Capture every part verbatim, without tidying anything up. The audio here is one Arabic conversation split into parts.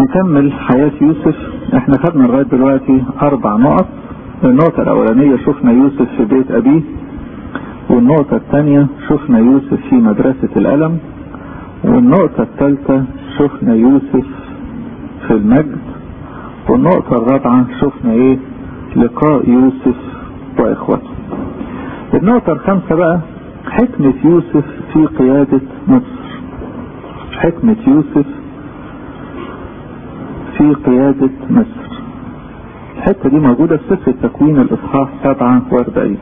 نكمل حياة يوسف. احنا خدنا لغاية دلوقتي اربع نقط. النقطة الاولانية شفنا يوسف في بيت ابيه، والنقطة الثانية شفنا يوسف في مدرسة الألم، والنقطة الثالثة شفنا يوسف في المجد، والنقطة الرابعة شفنا ايه؟ لقاء يوسف واخوته. النقطة الخامسة بقى حكمة يوسف في قيادة مصر. حكمة يوسف في قيادة مصر. الحتة دي موجودة في سفر التكوين الإصحاح سبعة وأربعين.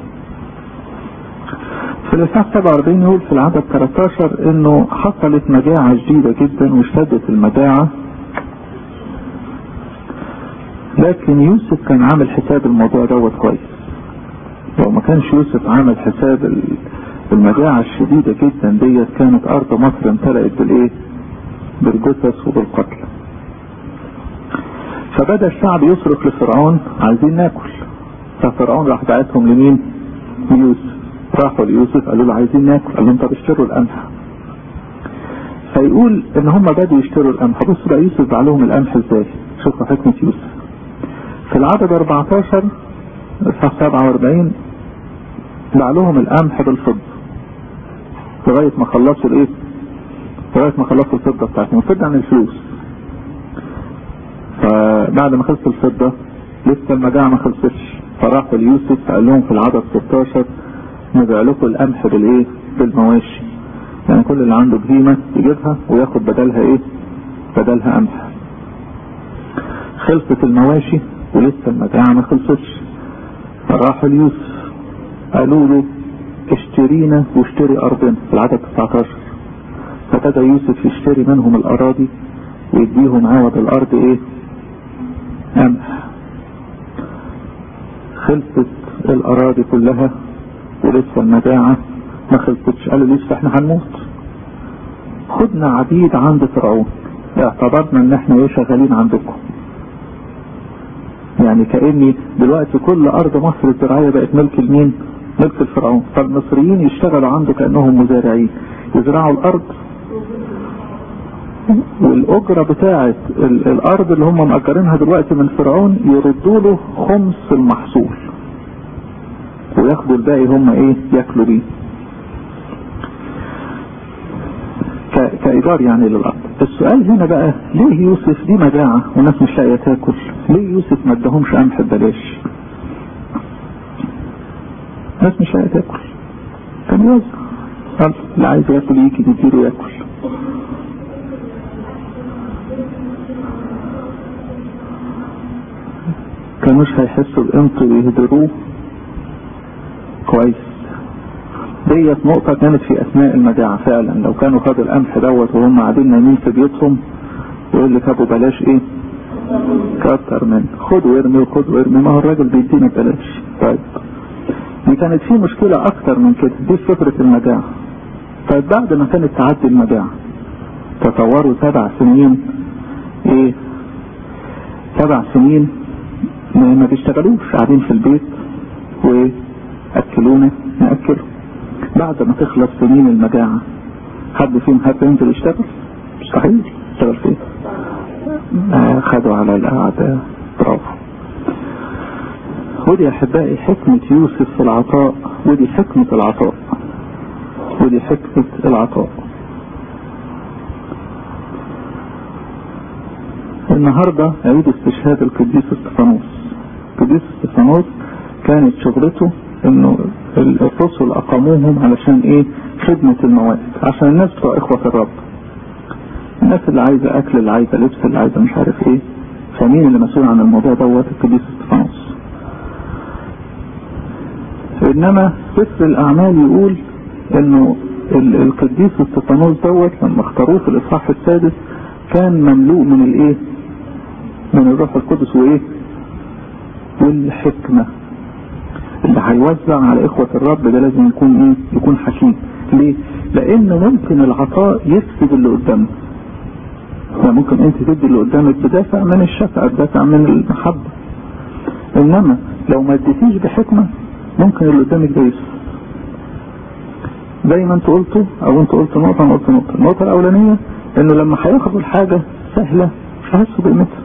في الإصحاح سبعة وأربعين يقول في العدد ثلاثة عشر إنه حصلت مجاعة شديدة جدا واشتدت المجاعة، لكن يوسف كان عامل حساب الموضوع دوت كويس. لو ما كانش يوسف عامل حساب المجاعة الشديدة جدا ديت كانت أرض مصر امتلأت بالإيه؟ بالجثث وبالقتل. فبدأ الشعب يصرخ لفرعون عايزين ناكل، ففرعون راح بعتهم لمين؟ ليوسف. راحوا ليوسف قالوا له عايزين ناكل، قال لهم طب اشتروا القمح. فيقول ان هم بدوا يشتروا القمح. بصوا بقى يوسف باع لهم القمح ازاي. شوفوا حكمة يوسف في العدد أربعة عشر اصحاح سبعة وأربعين، باع لهم القمح بالفضة لغاية ما خلصوا الايه؟ لغاية ما خلصوا الفضة بتاعتهم. الفضة عن الفلوس. فبعد ما خلصوا الفضة لسه المجاعة ما خلصتش، فراحوا ليوسف قال لهم في العدد ستة عشر نبيع لكم القمح بالايه؟ بالمواشي. يعني كل اللي عنده بهيمة يجيبها وياخد بدلها ايه؟ بدلها قمح. خلصت المواشي ولسه المجاعة ما خلصتش، فراحوا ليوسف قالوا له اشترينا واشتري ارضنا في العدد تسعة عشر. فبدأ يوسف يشتري منهم الاراضي ويديهم عوض الارض ايه؟ قمح. خلصت الاراضي كلها ولسه المجاعة ما خلصتش. قالوا لسه احنا هنموت، خدنا عبيد عند فرعون، اعتبرنا ان احنا ايه؟ شغالين عندكم. يعني كأني دلوقتي كل ارض مصر الزراعية بقت ملك المين؟ ملك الفرعون. فالمصريين يشتغلوا عنده كأنهم مزارعين، يزرعوا الارض، والاجرة بتاعة الارض اللي هم مأجرينها دلوقتي من فرعون يردوا له خمس المحصول، وياخدوا الباقي هم ايه؟ ياكلوا بيه كإيجار يعني للأرض. السؤال هنا بقى ليه يوسف دي مجاعة والناس مش لاقيه تاكل؟ ليه يوسف ما اداهمش قمح ببلاش؟ الناس مش لاقيه تاكل، كان يوزع. قال اللي عايز ياكل يجي نديله ياكل. كانوش هيحسوا بقيمته ويهدروه كويس. ديت نقطة كانت في أثناء المجاعة فعلا. لو كانوا خدوا القمح دوت وهم قاعدين نايمين في بيوتهم يقول لك ابو بلاش ايه؟ كتر منه، خد وارمي وخد وارمي، ما هو الراجل بيدينا بلاش. طيب دي كانت في مشكلة أكتر من كده، دي فترة المجاعة. طيب بعد ما كانت تعدي المجاعة تطوروا سبع سنين ايه؟ سبع سنين ما بيشتغلوش، قاعدين في البيت وأكلونا نأكله. بعد ما تخلص سنين المجاعة حد فيهم حد ينزل يشتغل؟ مستحيل. يشتغل فين؟ آه خدوا على القعدة. برافو. ودي أحبائي حكمة يوسف في العطاء، ودي حكمة العطاء، ودي حكمة العطاء. النهاردة عيد استشهاد القديس استفانوس. القديس استفانوس كانت شغلته انه الرسل اقاموهم علشان ايه؟ خدمة المواد، عشان الناس بتوع اخوة الرب، الناس اللي عايزة اكل، اللي عايزة لبس، اللي عايزة مش عارف ايه. فمين اللي مسؤول عن الموضوع دوت؟ القديس استفانوس. انما سفر الاعمال يقول انه القديس استفانوس دوت لما اختاروه في الاصحاح السادس كان مملوء من الايه؟ من الروح القدس وايه؟ والحكمة. اللي هيوزع على اخوة الرب ده لازم يكون ايه؟ يكون حكيم. ليه؟ لانه ممكن العطاء يفسد اللي قدامه. يعني ممكن انت تدي اللي قدامك بدافع من الشفقة، بدافع من المحبة، انما لو ما اديتيش بحكمة ممكن اللي قدامك ده يفسد. زي ما انت قلته او انت قلت نقطة، انا قلت نقطة. النقطة الاولانية انه لما هياخدوا الحاجة سهلة مش هيحسوا بقيمتها.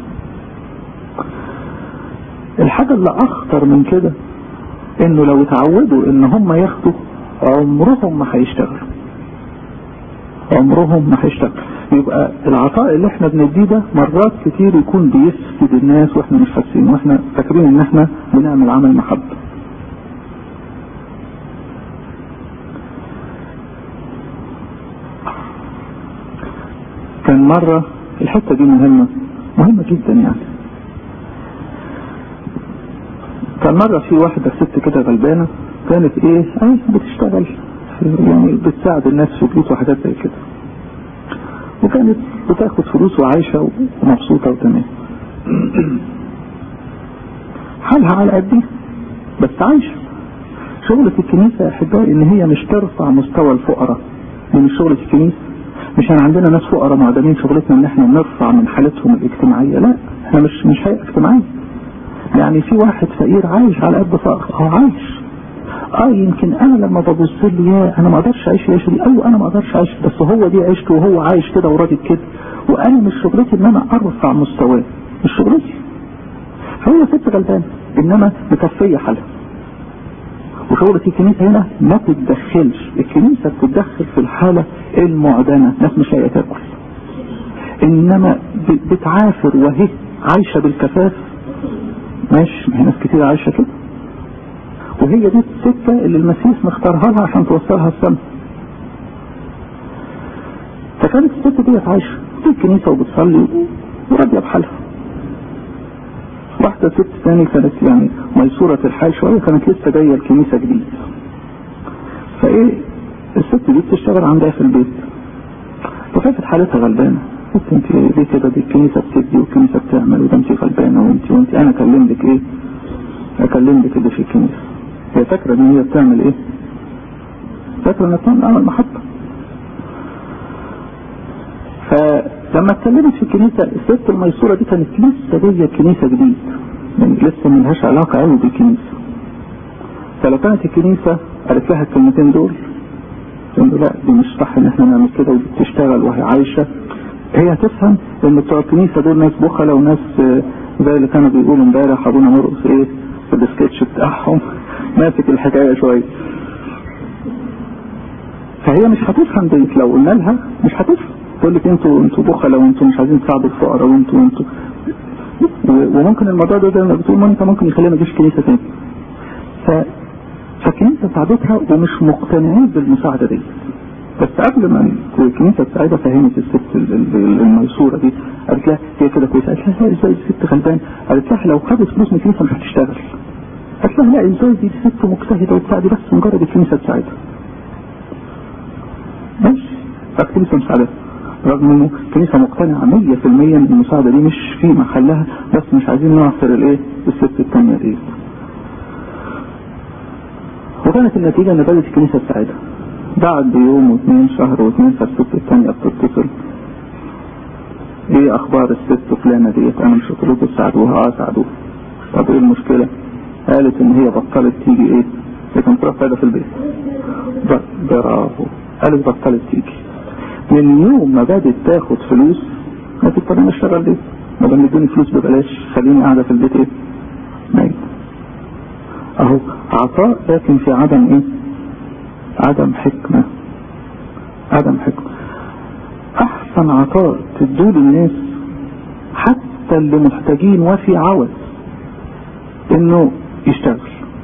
الحاجة اللي اخطر من كده انه لو اتعودوا ان هم ياخدوا عمرهم ما هيشتغلوا، عمرهم ما هيشتغلوا. يبقى العطاء اللي احنا بنديه ده مرات كتير يكون بيفسد الناس واحنا مش حاسين، واحنا فاكرين ان احنا بنعمل عمل محبة. كان مرة الحتة دي مهمة مهمة جدا يعني. كان مرة في واحدة ست كده غلبانة كانت ايه اه بتشتغل يعني بتساعد الناس في بيوت وحاجات زي كده، وكانت بتاخد فلوس وعايشة ومبسوطة وتمام. حالها على قدي بس عايشة. شغلة الكنيسة يا احبائي ان هي مش ترفع مستوى الفقراء من شغلة الكنيسة. مش انا عندنا ناس فقراء معدمين شغلتنا ان احنا نرفع من حالتهم الاجتماعية، لا احنا مش مش هيئة اجتماعية. يعني في واحد فقير عايش على قد فقر اه عايش اه يمكن انا لما ببص لي يا انا ما اقدرش اعيش عيش دي او انا ما اقدرش اعيش، بس هو دي عيشته وهو عايش كده وراضي كده، وانا مش شغلتي ان انا ارفع مستواه، مش شغلتي. فهي ست غلبانه انما مكفيه حالها. وشغلة الكنيسة هنا ما تتدخلش، الكنيسة بتتدخل في الحالة المعدنة، ناس مش لاقيه تاكل انما بتعافر وهي عايشة بالكفاف. ماشي، ما هي ناس كتير عايشة كده، وهي دي السكة اللي المسيح مختارها لها عشان توصلها السما. فكانت الست دي عايشة في الكنيسة وبتصلي وراضية بحالها. واحدة ست ثاني كانت يعني ميسورة الحال شوية، كانت لسه جاية الكنيسة جديد. فايه الست دي بتشتغل عندها في البيت، فشافت حالتها غلبانة. قلت انت ليه كده؟ دي الكنيسة بتدي والكنيسة بتعمل وده انت غلبانة وانت وانت انا اكلم لك ايه؟ اكلم لك اللي في الكنيسة. هي فاكرة ان هي بتعمل ايه؟ فاكرة انها بتعمل عمل محطة. فلما اتكلمت في الكنيسة الست الميسورة دي كانت لسه جاية الكنيسة جديد، يعني لسه ملهاش علاقة قوي بالكنيسة. فلو كانت الكنيسة قالت لها الكلمتين دول انه لا دي مش صح ان احنا نعمل كده ودي بتشتغل وهي عايشة، هي هتفهم ان بتوع الكنيسة دول ناس بخلة وناس زي اللي كانوا بيقولوا امبارح ابونا مرقص ايه في السكتش بتاعهم ماسك الحكاية شوية. فهي مش هتفهم ديت، لو قلنا لها مش هتفهم، تقول لك انتوا انتوا بخلة وانتوا مش عايزين تساعدوا الفقراء وانتوا وانتوا وممكن الموضوع ده زي ما بتقول ما انت ممكن يخلينا نجيش كنيسة تاني. ف فالكنيسة ساعدتها ومش مقتنعين بالمساعدة دي. بس قبل ما الكنيسة تساعدها فهمت الست الميسورة دي، قالت لها هي كده كويسة. قالت لها لا ازاي الست غلبان؟ قالت لها لو خدت فلوس من الكنيسة مش هتشتغل. قالت لها لا ازاي دي ست مجتهدة وبتاع، دي بس مجرد الكنيسة تساعدها. ماشي، فالكنيسة مساعدها رغم انه الكنيسة مقتنعة مية في المية ان المساعدة دي مش في محلها، بس مش عايزين نعصر الايه الست التانية دي. وكانت النتيجة ان بدأت الكنيسة تساعدها. بعد يوم واثنين شهر واثنين فالست التانية بتتصل، ايه اخبار الست فلانة ديت؟ انا مش قلت لكم تساعدوها؟ اه ساعدوها. طب ايه المشكلة؟ قالت ان هي بطلت تيجي ايه هي كانت تروح قاعدة في البيت. برافو، قالت بطلت تيجي. من يوم ما بدأت تاخد فلوس ما تضطر انا اشتغل ليه؟ ما دام ادوني فلوس ببلاش خليني قاعدة في البيت ايه ميت. اهو عطاء لكن في عدم ايه؟ عدم حكمة. عدم حكمة. احسن عطاء تدول الناس حتى اللي محتاجين وفي عوض انه يشتغل،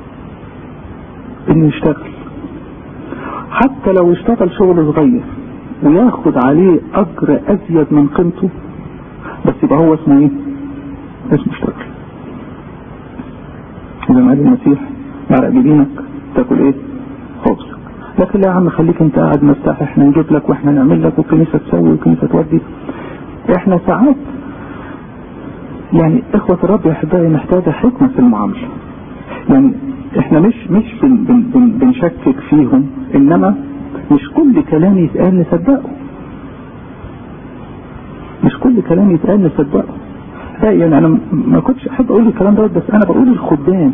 انه يشتغل حتى لو اشتغل شغل صغير وياخد عليه اجر ازيد من قيمته، بس يبقى هو اسمه ايه؟ اسمه اشتغل. اذا ما قال المسيح بعرق جبينك تاكل ايه؟ خبزك. لكن لا يا عم خليك انت قاعد مرتاح، احنا نجيب لك واحنا نعمل لك والكنيسة تسوي والكنيسة تودي. احنا ساعات يعني اخوة الرب يا احبائي محتاجة حكمة في المعاملة. يعني احنا مش مش بن بن بن بنشكك فيهم، انما مش كل كلام يتقال نصدقه. مش كل كلام يتقال نصدقه. لا يعني انا ما كنتش احب اقول الكلام ده، بس انا بقول الخدام.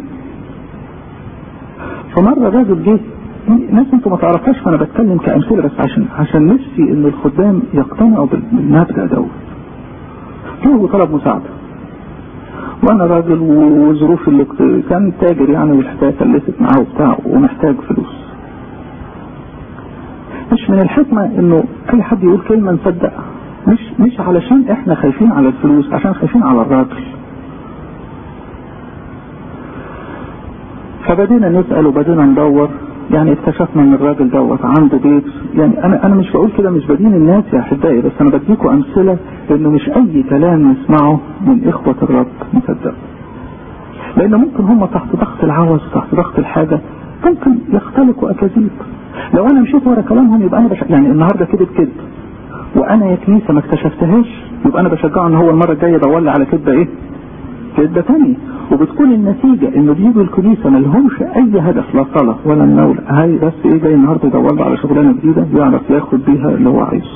فمرة راجل جه، ناس انتوا ما تعرفهاش فانا بتكلم كأمثلة بس عشان عشان نفسي ان الخدام يقتنعوا بالمبدأ دوت. جه وطلب مساعدة، وانا راجل وظروف اللي كان تاجر يعني والحكايه كلفت معاه وبتاع ومحتاج فلوس. مش من الحكمه انه اي حد يقول كلمه نصدقها، مش مش علشان احنا خايفين على الفلوس، عشان خايفين على الراجل. فبدينا نسال وبدينا ندور، يعني اكتشفنا ان الراجل دوت عنده بيت. يعني انا انا مش بقول كده مش بدين الناس يا احبائي، بس انا بديكم امثله انه مش اي كلام نسمعه من اخوه الرب نصدقه، لان ممكن هم تحت ضغط العوز تحت ضغط الحاجه ممكن يختلقوا اكاذيب. لو انا مشيت ورا كلامهم يبقى انا بش... يعني النهارده كذب كذب وانا يا كنيسه ما اكتشفتهاش، يبقى انا بشجعه ان هو المره الجايه يدور لي على كذبه ايه؟ كذبه ثانيه، وبتكون النتيجه انه بيجوا الكنيسه ما لهمش اي هدف، لا صلاه ولا مناوله، هاي بس ايه جاي النهارده يدور له على شغلانه جديده يعرف ياخد بيها اللي هو عايزه.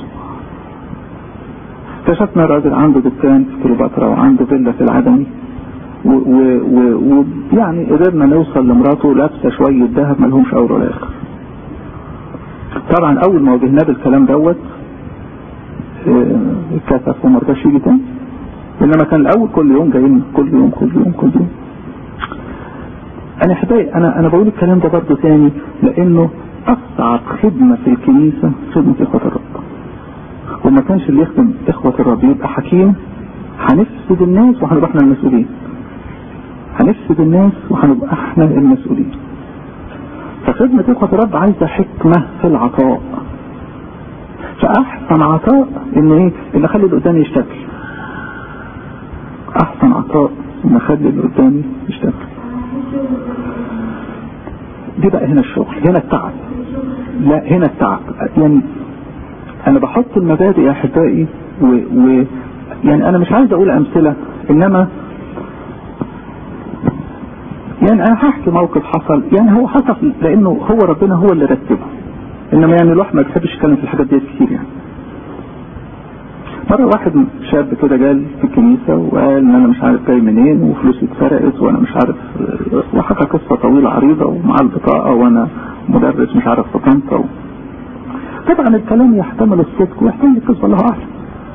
اكتشفنا راجل عنده دكان في كليوباترا وعنده فيلا في العدمي، ويعني قدرنا نوصل لمراته لابسه شويه ذهب ما لهمش اول ولا اخر. طبعا اول ما واجهناه بالكلام دوت اتكسف وما رضاش يجي تاني، انما كان الاول كل يوم جايين كل يوم كل يوم كل يوم. انا حبايبي انا انا بقول الكلام ده برضه تاني لانه اصعب خدمه في الكنيسه خدمه اخوه الرب، وما كانش اللي يخدم اخوه الرب يبقى حكيم هنفسد الناس وهنبقى احنا المسؤولين، هنفسد الناس وهنبقى احنا المسؤولين. فخدمه اخوه الرب عايزه حكمه في العطاء، فاحسن عطاء ان ايه؟ ان اخلي اللي قدامي يشتغل. احسن عطاء ان اخلي اللي قدامي يشتغل. دي بقى هنا الشغل، هنا التعب. لا هنا التعب، يعني انا بحط المبادئ يا احبائي و... و يعني انا مش عايز اقول امثله، انما يعني انا هحكي موقف حصل، يعني هو حصل لانه هو ربنا هو اللي رتبه، انما يعني الواحد ما بيحبش يتكلم في الحاجات دي كتير. يعني مرة واحد شاب كده جال في الكنيسة وقال ان انا مش عارف جاي منين وفلوسي اتسرقت وانا مش عارف، وحكى قصة طويلة عريضة ومع البطاقة وانا مدرس مش عارف في طنطا. طبعا الكلام يحتمل الصدق ويحتمل الكذب، الله اعلم.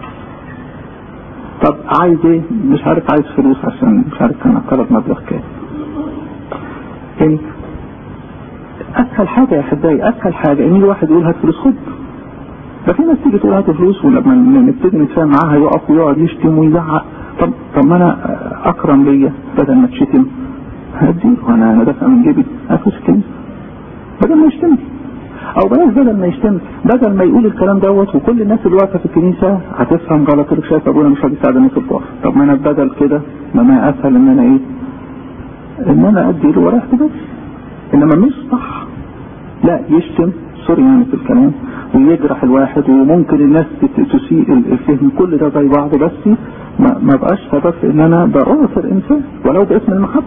طب عايز ايه؟ مش عارف عايز فلوس عشان مش عارف كان طلب مبلغ كام. يعني اسهل حاجة يا حبايبي، اسهل حاجة ان الواحد يقول هات فلوس خد. ده في ناس تيجي تقول هات فلوس ولما نبتدي نتفاهم معاها يقف ويقعد يشتم ويزعق. طب طب ما انا اكرم ليا بدل ما تشتم هدي وانا انا دافع من جيبي افلوس الكنيسه بدل ما يشتم، او بلاش بدل ما يشتم، بدل ما يقول الكلام دوت وكل الناس اللي واقفه في الكنيسه هتفهم غلط تقول شايف ابونا مش راضي يساعد الناس الضعف. طب ما انا بدل كده ما ما اسهل ان انا ايه؟ ان انا ادي له ورقه بس. انما مش صح لا يشتم سوري يعني في الكلام ويجرح الواحد، وممكن الناس تسيء الفهم، كل ده زي بعض، بس ما, ما بقاش سبب ان انا بأعثر انسان ولو باسم المحبة.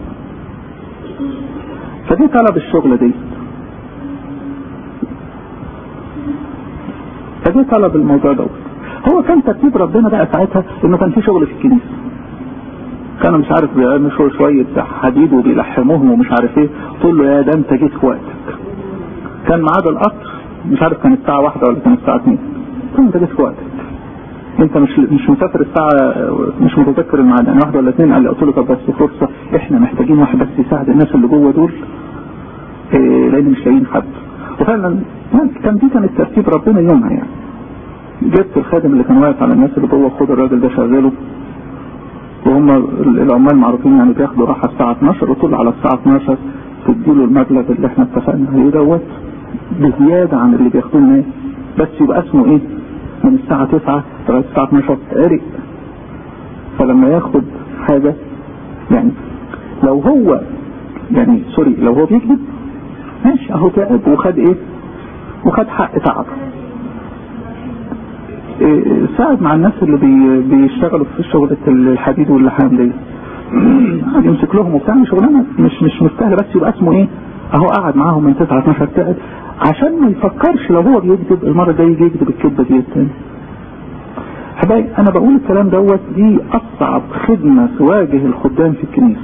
فدي طلب الشغل دي، فدي طلب الموضوع دوت. هو كان ترتيب ربنا بقى ساعتها انه كان في شغل في الكنيسة، كانوا مش عارف بيعملوا شوية حديد وبيلحموهم ومش عارف ايه. تقول له يا ده انت جيت في وقتك، كان ميعاد القطر مش عارف كان الساعة واحدة ولا كان الساعة اتنين، كان انت جيت في وقتك، انت مش مش مسافر الساعة مش متذكر الميعاد يعني واحدة ولا اتنين. قال لي قلت له طب بس فرصة احنا محتاجين واحد بس يساعد الناس اللي جوه دول إيه لان مش لاقيين حد. وفعلا كان دي كانت ترتيب ربنا يومها. يعني جبت الخادم اللي كان واقف على الناس اللي جوه، خد الراجل ده شغله، وهم العمال معروفين يعني بياخدوا راحة الساعة اتناشر، وطول على الساعة اتناشر تديله المبلغ اللي احنا اتفقنا عليه دوت بزيادة عن اللي بياخدوه الناس، بس يبقى اسمه ايه؟ من الساعة تسعة لغاية الساعة اتناشر قارئ. فلما ياخد حاجة يعني لو هو يعني سوري لو هو بيكذب ماشي اهو تعب وخد ايه؟ وخد حق تعب. إيه ساعد مع الناس اللي بي بيشتغلوا في شغلة الحديد واللحام دي، يمسك لهم وبتاع شغلانه مش مش مستاهله، بس يبقى اسمه ايه؟ اهو قاعد معاهم من تسعة اتناشر تعب عشان ما يفكرش لو هو بيكذب المره الجايه يجي يكذب الكذبه دي تاني. حبايبي انا بقول الكلام دوت، دي اصعب خدمه تواجه الخدام في الكنيسه،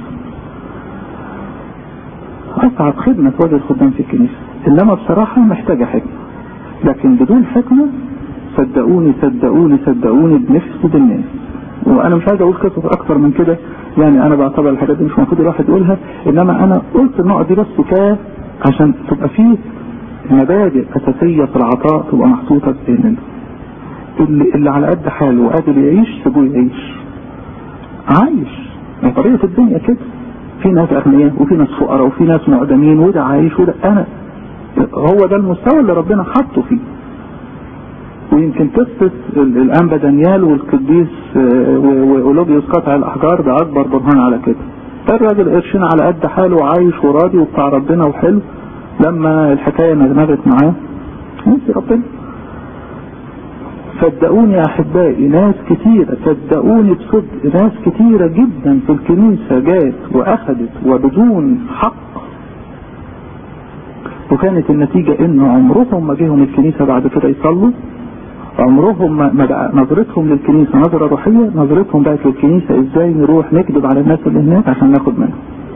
اصعب خدمه تواجه الخدام في الكنيسه. انما بصراحه محتاجه حكمه، لكن بدون حكمه صدقوني صدقوني صدقوني بنفسد الناس. وانا مش عايز اقول قصص اكتر من كده، يعني انا بعتبر الحاجات دي مش المفروض الواحد يقولها، انما انا قلت النقط دي بس كفايه عشان تبقى فيه مبادئ اساسيه في العطاء تبقى محطوطه في ذهننا. اللي, اللي على قد حاله وقادر يعيش سيبوه يعيش، عايش. يعني طريقه الدنيا كده، في ناس اغنياء وفي ناس فقراء وفي ناس معدمين، وده عايش وده انا، هو ده المستوى اللي ربنا حطه فيه. ويمكن قصة الأنبا دانيال والقديس وأولوبيوس قطع الأحجار ده أكبر برهان على كده. الراجل قرشين على قد حاله وعايش وراضي وبتاع ربنا وحلو، لما الحكاية نغمت معاه نسي ربنا. صدقوني يا أحبائي ناس كتيرة، صدقوني بصدق ناس كتيرة جدا في الكنيسة جات وأخذت وبدون حق، وكانت النتيجة إنه عمرهم ما جيهم الكنيسة بعد كده يصلوا، عمرهم ما بقى نظرتهم للكنيسة نظرة روحية، نظرتهم بقت للكنيسة ازاي نروح نكذب على الناس اللي هناك عشان ناخد منهم.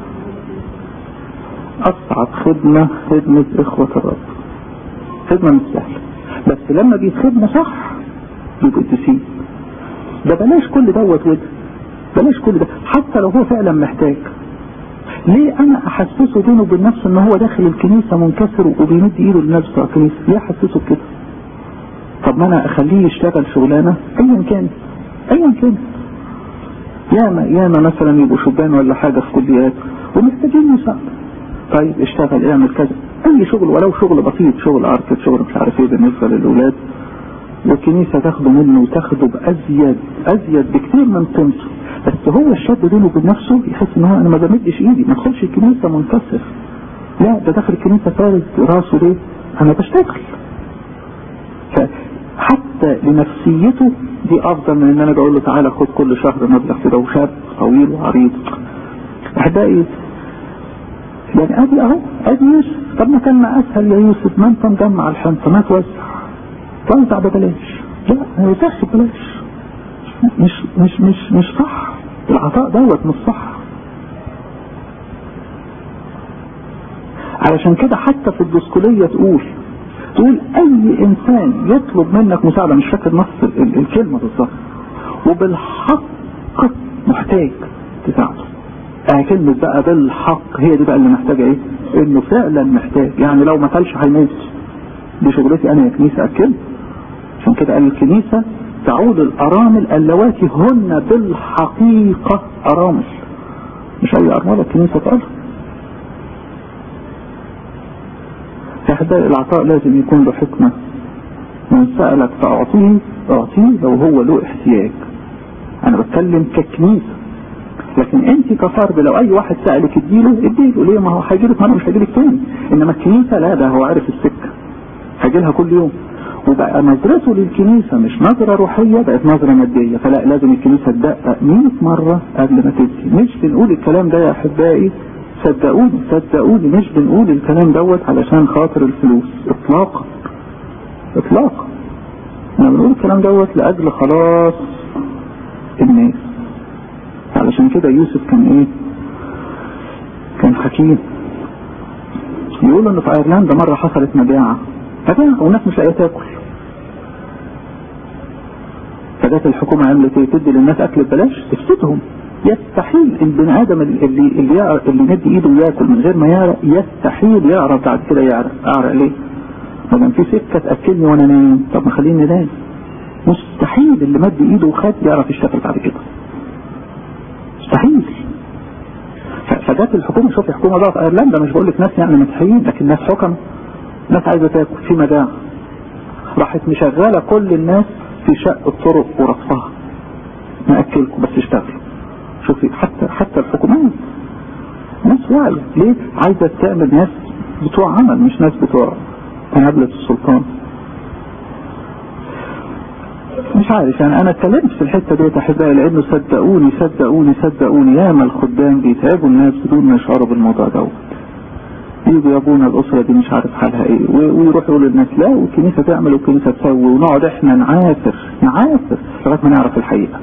أصعب خدمة خدمة إخوة الرب، خدمة مش سهلة، بس لما بيتخدموا صح يبقوا قديسين. ده بلاش كل دوت وده، بلاش كل ده، حتى لو هو فعلا محتاج. ليه أنا أحسسه بينه وبين نفسه إن هو داخل الكنيسة منكسر وبيمد إيده للناس بتوع الكنيسة؟ ليه أحسسه بكده؟ طب ما أنا أخليه يشتغل شغلانة أيا كان أيا كان. ياما ياما مثلا يبقوا شبان ولا حاجة في كليات ومحتاجين مساعدة، طيب اشتغل اعمل كذا، أي شغل ولو شغل بسيط، شغل أركب، شغل مش عارف إيه بالنسبة للأولاد، والكنيسة تاخده منه وتاخده بأزيد أزيد بكتير من قيمته. بس هو الشاب بينه وبين نفسه يحس إن هو أنا ما بمدش إيدي، ما أدخلش الكنيسة منكسر، لا ده داخل الكنيسة فارد راسه ليه؟ أنا بشتغل. حتى لنفسيته دي افضل من ان انا بقول له تعالى خد كل شهر مبلغ كده، وشاب طويل وعريض. احبائي يعني ادي اهو ادي يوسف، طب ما كان ما اسهل يا يوسف، ما انت مجمع الحنطه ما توسع، توسع ببلاش، لا ما يوسعش ببلاش، مش مش مش مش صح، العطاء دوت مش صح. علشان كده حتى في الدسكولية تقول تقول اي انسان يطلب منك مساعدة، مش فاكر نص الكلمة بالظبط، وبالحق محتاج تساعده. اه كلمة بقى بالحق هي دي بقى اللي محتاجة ايه، انه فعلا محتاج، يعني لو ما كلش هيموت. دي شغلتي انا يا كنيسة اكل. عشان كده قال الكنيسة تعود الارامل اللواتي هن بالحقيقة ارامل، مش اي ارملة الكنيسة تقول. فحداء العطاء لازم يكون له حكمة. من سألك فأعطيه أعطيه لو هو له احتياج. أنا بتكلم ككنيسة، لكن أنت كفرد لو أي واحد سألك اديله اديله، ليه؟ ما هو هيجيلك مرة مش هيجيلك تاني. إنما الكنيسة لا، ده هو عارف السكة، هيجيلها كل يوم. وبقى نظرته للكنيسة مش نظرة روحية، بقت نظرة مادية، فلا لازم الكنيسة تدقق مية مرة قبل ما تدي. مش بنقول الكلام ده يا أحبائي، صدقوني صدقوني مش بنقول الكلام دوت علشان خاطر الفلوس اطلاقا اطلاقا، احنا بنقول الكلام دوت لاجل خلاص الناس. علشان كده يوسف كان ايه، كان حكيم. يقولوا ان في ايرلندا مرة حصلت مجاعة مجاعة والناس مش لاقيه تاكل، فجات الحكومة عملت ايه، تدي للناس اكل ببلاش تفسدهم. يستحيل البني ادم اللي اللي اللي مد ايده وياكل من غير ما يعرق، يستحيل يعرف بعد كده يعرق. اعرق ليه؟ ما دام في سكه تاكلني وانا نايم، طب ما خليني نايم. مستحيل اللي مد ايده وخد يعرف يشتغل بعد كده، مستحيل. فجات الحكومه، شوف الحكومه بقى في ايرلندا، مش بقول لك ناس يعني مسيحيين، لكن ناس حكم، ناس عايزه تاكل في مجاعه، راحت مشغله كل الناس في شق الطرق ورصفها، ناكلكم بس اشتغلوا. شوفي حتى حتى الحكومات ناس واعية، ليه؟ عايزة تعمل ناس بتوع عمل، مش ناس بتوع تنابلة السلطان. مش عارف يعني انا اتكلمت في الحتة دي احبائي، لانه صدقوني صدقوني صدقوني ياما الخدام بيتعبوا الناس بدون ما يشعروا بالموضوع دوت. يجوا يا ابونا الاسرة دي مش عارف حالها ايه، ويروحوا يقولوا للناس لا والكنيسة تعمل والكنيسة تسوي، ونقعد احنا نعافر نعافر لغاية ما نعرف الحقيقة.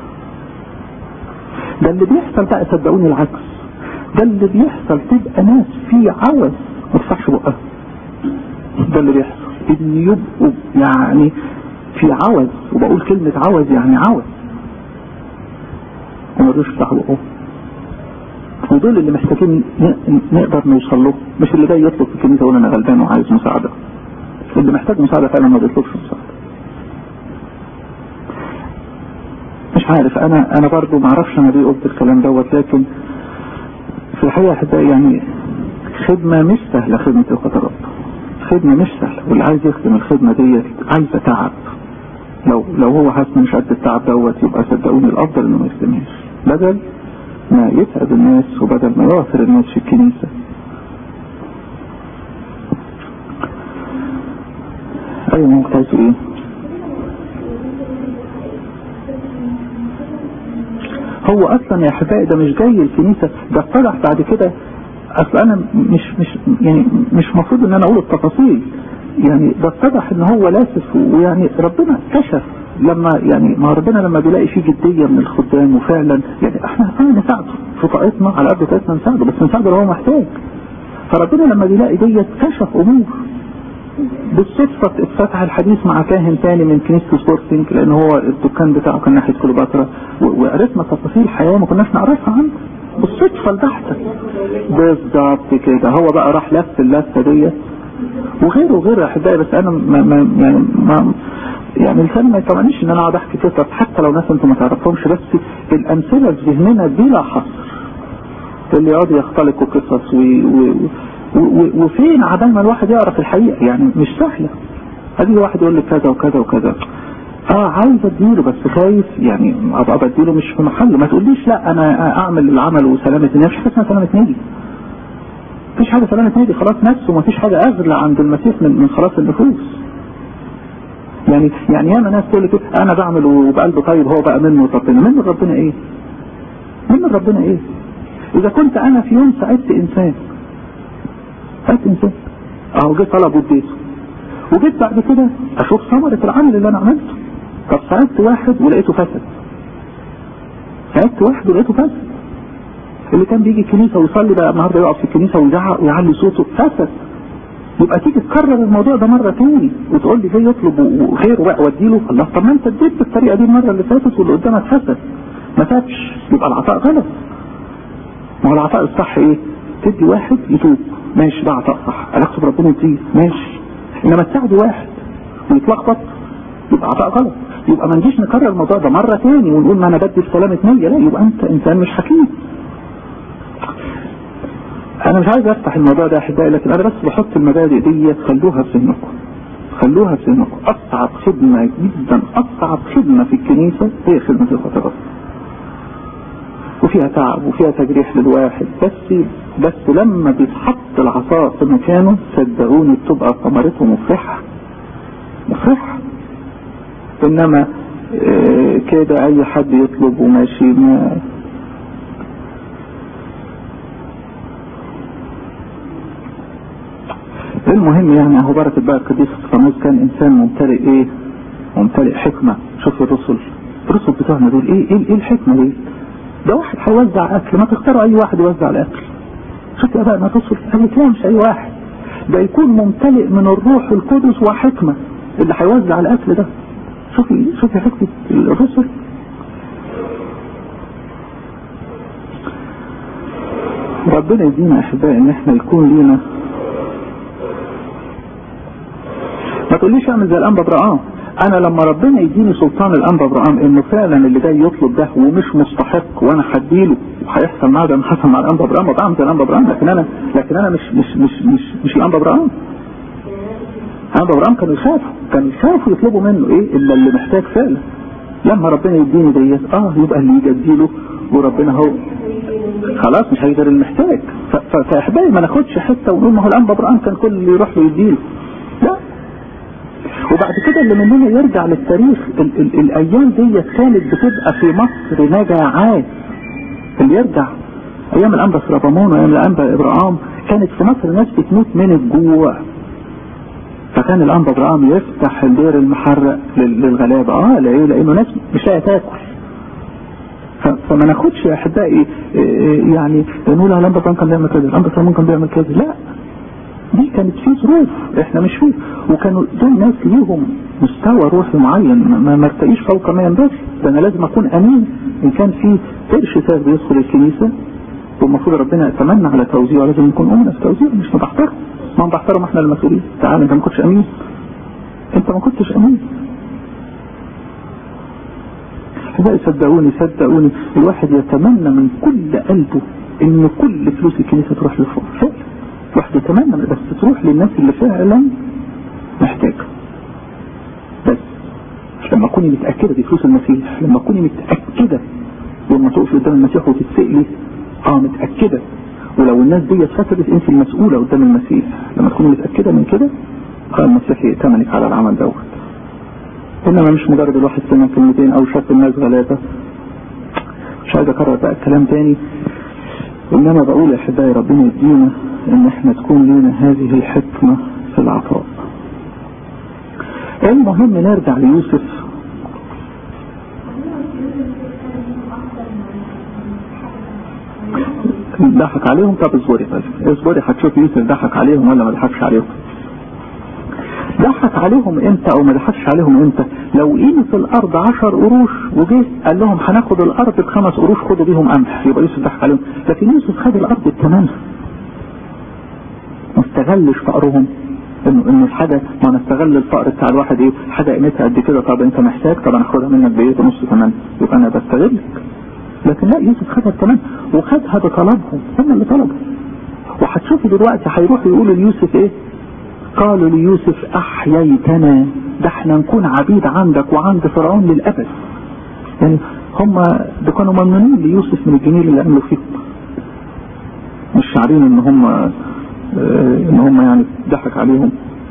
ده اللي بيحصل بقى، صدقوني العكس، ده اللي بيحصل تبقى ناس في عوز ما تفتحش بقها. ده اللي بيحصل، ان يبقوا يعني في عوز، وبقول كلمة عوز يعني عوز، وما رضوش يفتحوا بقهم. ودول اللي محتاجين نقدر نوصل له، مش اللي جاي يطلب في الكنيسه يقول انا غلبان وعايز مساعده. اللي محتاج مساعده فعلا ما بيطلبش مساعده. مش عارف انا انا برضو ما اعرفش انا ليه قلت الكلام دوت، لكن في الحقيقه حتى يعني خدمه مش سهله، خدمه اخوة الرب خدمه مش سهله، واللي عايز يخدم الخدمه ديت عايزه تعب. لو لو هو حاسس مش قد التعب دوت يبقى صدقوني الافضل انه ما يخدمهاش، بدل ما يتعب الناس وبدل ما يعثر الناس في الكنيسه. ايوه ما كنت عايز ايه؟ هو اصلا يا احبائي ده مش جاي الكنيسه، ده اتضح بعد كده. اصل انا مش مش يعني مش مفروض ان انا اقول التفاصيل، يعني ده اتضح ان هو لاسف، ويعني ربنا كشف لما يعني ما ربنا لما بيلاقي فيه جديه من الخدام وفعلا يعني احنا اه نساعده في طاقتنا على قد طاقتنا نساعده، بس نساعده لو هو محتاج. فربنا لما بيلاقي ديت كشف امور. بالصدفة اتفتح الحديث مع كاهن تاني من كنيسة سبورتنج، لان هو الدكان بتاعه كان ناحية كليوباترا، وعرفنا تفاصيل حياة ما كناش نعرفها عنه بالصدفة البحتة. بالظبط كده، هو بقى راح لف اللفة ديت وغيره وغيره يا احبائي. بس انا ما ما يعني ما يعني الانسان ما يطمعنيش ان انا اقعد احكي قصص حتى لو ناس انتم ما تعرفهمش، بس الامثله في ذهننا بلا حصر اللي يقعدوا يختلقوا قصص و... و... و... وفين عبال ما الواحد يعرف الحقيقه، يعني مش سهله. هذه واحد يقول لك كذا وكذا وكذا، اه عايز اديله بس خايف يعني ابقى بديله مش في محله. ما تقوليش لا انا اعمل العمل وسلامه النية، مش حاجه اسمها سلامه نية. مفيش حاجه سلامه نية، خلاص نفس، ومفيش حاجه اغلى عند المسيح من, من خلاص النفوس. يعني يعني ياما ناس تقول لك انا بعمل وبقلبه طيب، هو بقى منه ربنا. منه ربنا ايه؟ منه ربنا ايه؟ اذا كنت انا في يوم ساعدت انسان ساعدت انسان اهو جيت طلب وديته، وجيت بعد كده اشوف ثمرة العمل اللي انا عملته. طب ساعدت واحد ولقيته فسد، ساعدت واحد ولقيته فسد. اللي كان بيجي الكنيسه ويصلي بقى النهارده يقف في الكنيسه ويزعق ويعلي صوته فسد. يبقى تيجي تكرر الموضوع ده مره تاني وتقول لي جاي يطلب وغيره بقى واديله. الله، طب ما انت اديت بالطريقه دي المره اللي فاتت واللي قدامك فسد ما فاتش، يبقى العطاء غلط. ما هو العطاء الصح ايه؟ تدي واحد يتوب، ماشي، ده عطاء صح، علاقته بربنا يطير، ماشي. انما تساعد واحد ويتلخبط يبقى عطاء غلط. يبقى ما نجيش نكرر الموضوع ده مره تاني ونقول ما انا بدي بسلامه نيه، لا، يبقى انت انسان مش حكيم. انا مش عايز افتح الموضوع ده احبائي، لكن انا بس بحط المبادئ دي خلوها في ذهنكم، خلوها في ذهنكم. اصعب خدمه جدا، اصعب خدمه في الكنيسه هي خدمه الخطبات، وفيها تعب وفيها تجريح للواحد، بس بس لما بيتحط العصا في مكانه صدقوني بتبقى ثمرته مفرحه مفرحه. انما اه كده اي حد يطلب وماشي ما. المهم يعني اهو بركة بقى القديس استفانوس كان انسان ممتلئ ايه؟ ممتلئ حكمة. شوف الرسل الرسل بتوعنا دول ايه ايه, إيه الحكمة دي؟ ده واحد هيوزع اكل، ما تختاروا اي واحد يوزع الاكل. شوف يا بقى ما الرسل قالت لا مش اي واحد، ده يكون ممتلئ من الروح القدس وحكمة اللي هيوزع الاكل ده. شوفي شوفي حكمة الرسل. ربنا يدينا احبائي ان احنا يكون لينا، ما تقوليش اعمل زي الانبا ابراهام. انا لما ربنا يديني سلطان الانبا ابراهام انه فعلا اللي جاي يطلب ده ومش مستحق وانا هديله وهيحصل معاه ده حصل مع الانبا ابراهام وبعمل زي الانبا ابراهام، لكن انا لكن انا مش مش مش مش مش الانبا ابراهام. الانبا ابراهام كانوا يخافوا كانوا يخافوا يطلبوا منه ايه الا اللي محتاج فعلا. لما ربنا يديني ديت اه يبقى اللي يجي اديله، وربنا هو خلاص مش هيقدر المحتاج. فاحبائي ما ناخدش حته ونقول ما هو الانبا ابراهام كان كل اللي يروح له يديله، لا. وبعد كده اللي مننا يرجع للتاريخ، ال ال الايام دي كانت بتبقى في مصر نجاعات. اللي يرجع ايام الانبا سرابامون وايام الانبا ابراهام كانت في مصر ناس بتموت من الجوع، فكان الانبا ابراهام يفتح الدير المحرق للغلابه. اه ليه؟ لانه ناس مش لاقيه تاكل. فما ناخدش يا احبائي يعني نقول الانبا ابراهام كان بيعمل كذا، الانبا سرابامون كان بيعمل كذا، لا. دي كانت في ظروف احنا مش فيه، وكانوا دول ناس ليهم مستوى روحي معين ما مرتقيش فوق ما ينبغي. ده انا لازم اكون امين ان كان في قرش ساغ بيدخل الكنيسة والمفروض ربنا يتمنى على توزيعه لازم نكون امنا في توزيعه مش نبحتره. ما نبحتره ما احنا المسؤولين. تعال انت ما كنتش امين، انت ما كنتش امين. لا صدقوني صدقوني الواحد يتمنى من كل قلبه ان كل فلوس الكنيسة تروح للفقراء فعلا. الواحد يتمنى بس تروح للناس اللي فعلا محتاجة. بس لما اكوني متأكدة دي فلوس المسيح، لما اكوني متأكدة لما تقفي قدام المسيح وتتسألي اه متأكدة، ولو الناس دي فسدت انت المسؤولة قدام المسيح، لما تكوني متأكدة من كده قال المسيح يأتمنك على العمل دوت. انما مش مجرد الواحد سمع كلمتين او شاف الناس غلابة. مش عايز اكرر بقى الكلام تاني، انما بقول يا احبائي ربنا يدينا ان احنا تكون لنا هذه الحكمة في العطاء. المهم نرجع ليوسف. ضحك عليهم. طب اصبري طيب اصبري هتشوف يوسف ضحك عليهم ولا ما ضحكش عليهم. ضحك عليهم امتى او ما ضحكش عليهم امتى؟ لو قيمة الارض عشر قروش وجه قال لهم هناخد الارض بخمس قروش خدوا بيهم قمح، يبقى يوسف ضحك عليهم. لكن يوسف خد الارض بثمنها، ما استغلش فقرهم. انه انه الحاجه ما نستغل الفقر بتاع الواحد ايه، حاجه قيمتها قد كده، طب انت محتاج، طب انا هاخدها منك بايه بنص ثمن، يبقى انا بستغلك. لكن لا يوسف خدها بثمن وخدها بطلبهم، هم اللي طلبوا. وهتشوفوا دلوقتي هيروحوا يقولوا ليوسف ايه؟ قالوا ليوسف احييتنا، ده احنا نكون عبيد عندك وعند فرعون للابد. يعني هم ده كانوا ممنونين ليوسف من الجميل اللي عملوا فيهم، مش شعرين ان هم اه ان هم يعني ضحك عليهم.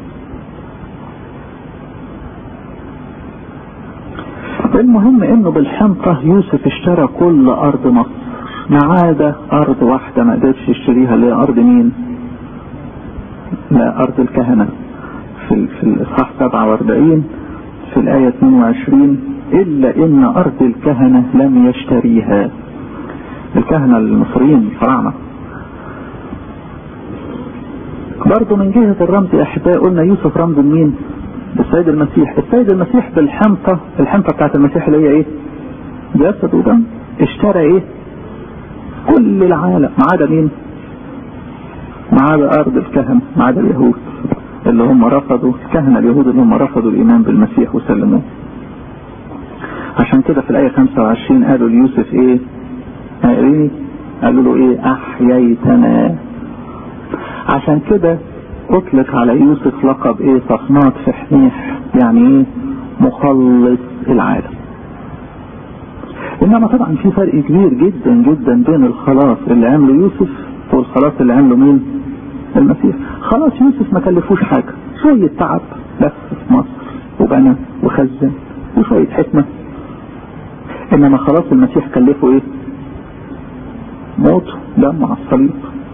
المهم انه بالحنطة يوسف اشترى كل ارض مصر ما عدا ارض واحدة ما قدرش يشتريها، اللي هي ارض مين؟ لا ارض الكهنة. في, في الاصحاح سبعة واربعين في الاية اثنين وعشرين الا ان ارض الكهنة لم يشتريها. الكهنة المصريين الفراعنة. برضو من جهة الرمز يا احبائي قلنا يوسف رمز مين؟ السيد المسيح. السيد المسيح بالحنطة، الحنطة بتاعت المسيح اللي هي ايه؟ جسد ودم. اشترى ايه؟ كل العالم ما عدا مين؟ ما عدا ارض الكهنة، ما عدا اليهود اللي هم رفضوا، الكهنة اليهود اللي هم رفضوا الايمان بالمسيح وسلموه. عشان كده في الاية خمسة وعشرين قالوا ليوسف ايه؟ ايه؟ قالوا له ايه؟ احييتنا. عشان كده اطلق على يوسف لقب ايه؟ صفنات فحنيح، يعني ايه؟ مخلص العالم. انما طبعا في فرق كبير جدا جدا بين الخلاص اللي عمله يوسف والخلاص اللي عمله مين؟ المسيح. خلاص يوسف ما كلفوش حاجة، شوية تعب لف في مصر وبنى وخزن وشوية حكمة. انما خلاص المسيح كلفه ايه؟ موت دم على الصليب.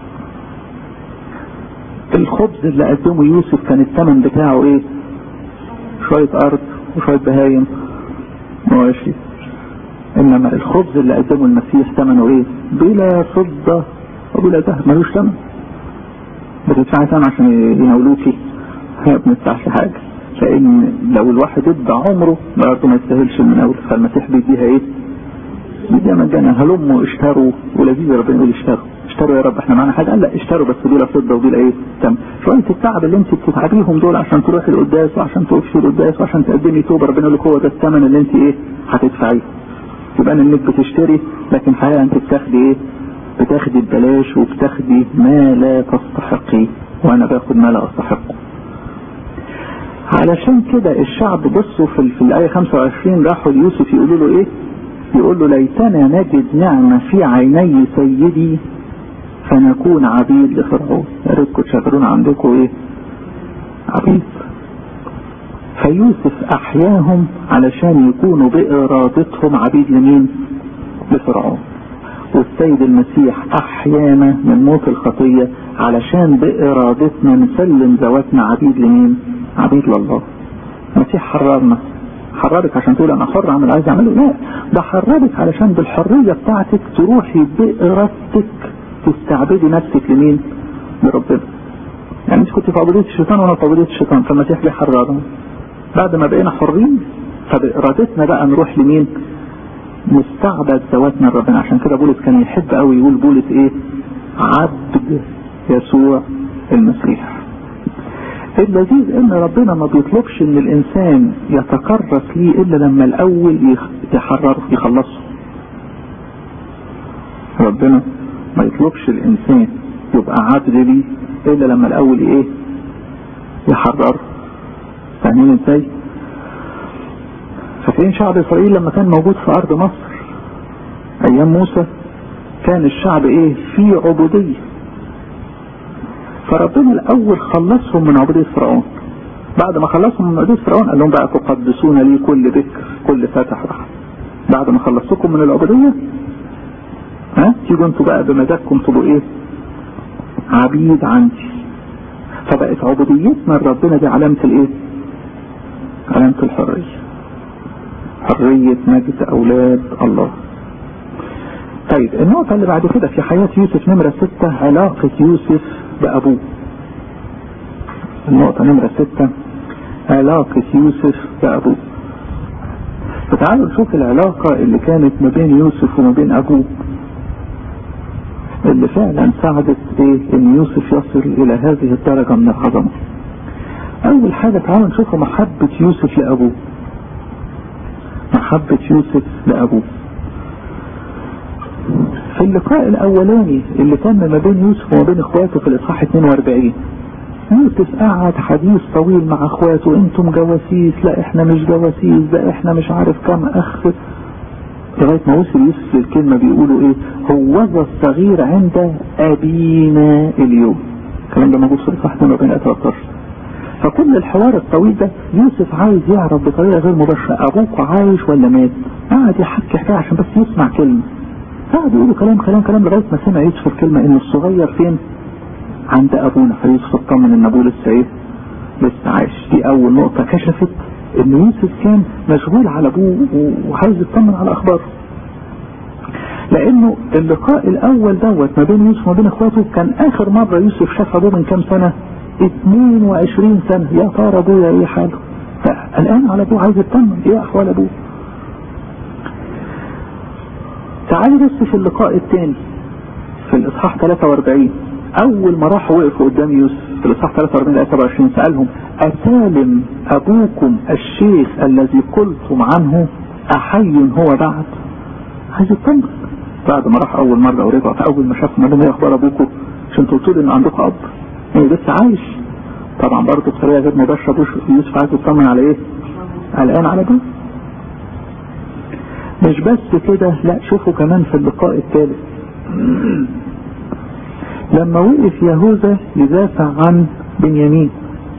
الخبز اللي قدمه يوسف كان الثمن بتاعه ايه؟ شوية ارض وشوية بهايم مواشي. انما الخبز اللي قدمه المسيح ثمنه ايه؟ بلا فضة وبلا ذهب، ملوش ثمن. بتدفع ثمن عشان يناولوكي، ما بندفعش حاجة. لان لو الواحد ادى عمره برضه ما يستاهلش المناولة، فالمسيح بيديها ايه؟ بيديها مجانا. هلموا اشتروا، ولذيذ ربنا يقول اشتروا اشتروا يا رب احنا معانا حاجة؟ قال لا اشتروا بس بلا فضة وبلا ايه؟ تم. شوية التعب اللي انت بتتعبيهم دول عشان تروحي القداس وعشان توقفي القداس وعشان تقدمي توبة، ربنا يقول لك هو ده الثمن اللي انت ايه؟ هتدفعيه. يبقى انك بتشتري، لكن حقيقة انت بتاخدي ايه؟ بتاخدي ببلاش وبتاخدي ما لا تستحقيه، وانا باخد ما لا استحقه. علشان كده الشعب بصوا في, في الآية خمسة وعشرين راحوا ليوسف يقولوا له ايه؟ يقول له ليتنا نجد نعمة في عيني سيدي فنكون عبيد لفرعون. يا ريتكم تشغلون عندكم ايه؟ عبيد. فيوسف احياهم علشان يكونوا بارادتهم عبيد لمين؟ لفرعون. والسيد المسيح احيانا من موت الخطية علشان بارادتنا نسلم ذواتنا عبيد لمين؟ عبيد لله. المسيح حررنا. حررك عشان تقول انا حر اعمل عايز اعمله؟ لا، ده حررك علشان بالحرية بتاعتك تروحي بارادتك تستعبدي نفسك لمين؟ لربنا. يعني انت كنت في عبودية الشيطان وانا في عبودية الشيطان، فالمسيح بيحررنا. بعد ما بقينا حرين فبارادتنا بقى نروح لمين؟ نستعبد ذواتنا لربنا. عشان كده بولس كان يحب قوي يقول بولس ايه؟ عبد يسوع المسيح. اللذيذ ان ربنا ما بيطلبش ان الانسان يتكرس ليه الا لما الاول يحرره يخلصه. ربنا ما يطلبش الانسان يبقى عبد ليه الا لما الاول ايه؟ يحرره. فاهمين ازاي؟ فاكرين شعب اسرائيل لما كان موجود في ارض مصر ايام موسى كان الشعب ايه؟ في عبودية. فربنا الاول خلصهم من عبودية فرعون. بعد ما خلصهم من عبودية فرعون قال لهم بقى تقدسون لي كل بكر كل فاتح رحم. بعد ما خلصتكم من العبودية ها تيجوا انتوا بقى بمزاجكم تبقوا ايه؟ عبيد عندي. فبقت عبوديتنا لربنا دي علامة الايه؟ علامة الحرية. حرية مجد اولاد الله. طيب النقطة اللي بعد كده في حياة يوسف نمرة ستة علاقة يوسف بأبوه. النقطة نمرة ستة علاقة يوسف بأبوه. فتعالوا نشوف العلاقة اللي كانت ما بين يوسف وما بين أبوه اللي فعلا ساعدت ايه ان يوسف يصل الى هذه الدرجة من العظمة. اول حاجة تعالوا نشوف محبة يوسف لأبوه. محبة يوسف لأبوه في اللقاء الاولاني اللي تم ما بين يوسف وما بين اخواته في الاصحاح اتنين واربعين يوسف قعد حديث طويل مع اخواته. انتم جواسيس، لا احنا مش جواسيس، ده احنا مش عارف كم اخ، لغاية ما وصل يوسف الكلمة بيقولوا ايه؟ هوذا الصغير عند ابينا اليوم. الكلام ده موجود في الاصحاح اتنين واربعين آية تلتاشر. فكل الحوار الطويل ده يوسف عايز يعرف بطريقة غير مباشرة ابوك عايش ولا مات. قعد يحكي حكاية عشان بس يسمع كلمة. قعد يقولوا كلام كلام كلام لغاية ما سمع يوسف الكلمة ان الصغير فين؟ عند ابونا. فيوسف اطمن ان ابوه لسه ايه؟ لسه عايش. دي اول نقطة كشفت ان يوسف كان مشغول على ابوه وعايز يطمن على اخباره. لانه اللقاء الاول دوت ما بين يوسف وما بين اخواته كان اخر مرة يوسف شاف ابوه من كام سنة؟ اتنين وعشرين سنة. يا ترى ابويا ايه حاله؟ فالان على ابوه عايز يطمن ايه احوال ابوه. تعالوا بس في اللقاء الثاني في الاصحاح ثلاثة واربعين اول ما راحوا وقفوا قدام يوسف في الاصحاح ثلاثة واربعين آية سبعة وعشرين سألهم أسالم ابوكم الشيخ الذي قلتم عنه احي هو بعد؟ عايز يطمن. بعد ما راح اول مرة ورجع فاول ما شافهم قال لهم ايه اخبار ابوكم؟ عشان قلتوا لي ان عندكم اب ايه لسه عايش. طبعا برضه بطريقه غير مباشره يوسف عايز يطمن على ايه؟ الان على ابوه. مش بس كده، لا شوفوا كمان في اللقاء الثالث لما وقف يهوذا يدافع عن بنيامين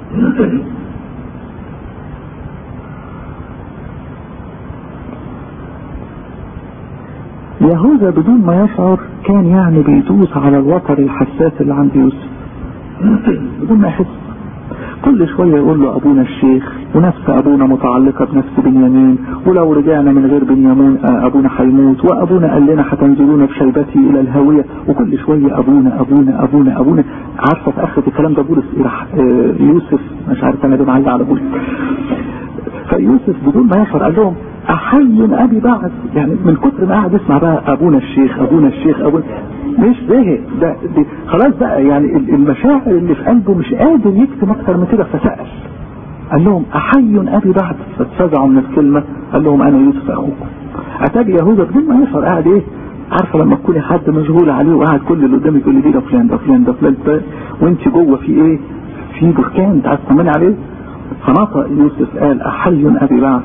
يهوذا بدون ما يشعر كان يعني بيدوس على الوتر الحساس اللي عند يوسف بدون ما يحس. كل شوية يقول له ابونا الشيخ ونفس ابونا متعلقة بنفس بنيامين، ولو رجعنا من غير بنيامين ابونا هيموت، وابونا قال لنا هتنزلون بشيبتي الى الهاوية، وكل شوية ابونا ابونا ابونا ابونا. عارفة في اخر الكلام ده بولس راح يوسف مش عارف انا بمعلق على بولس. فيوسف بدون ما يشعر قال لهم احي ابي بعد. يعني من كتر ما قاعد يسمع بقى ابونا الشيخ ابونا الشيخ ابونا مش زهق ده خلاص بقى. يعني المشاعر اللي في قلبه مش قادر يكتم اكتر من كده. فسأل قال لهم احي ابي بعد. فاتفزعوا من الكلمة قال لهم انا يوسف اخوكم. اتاري يهوذا بدون ما يشعر قاعد ايه؟ عارفه لما تكوني حد مشغول عليه وقاعد كل اللي قدامك يقول لي ده فلان ده فلان ده فلان وانت جوه في ايه؟ في بركان انت عايز تطمني عليه. فنطق يوسف قال احي ابي بعد.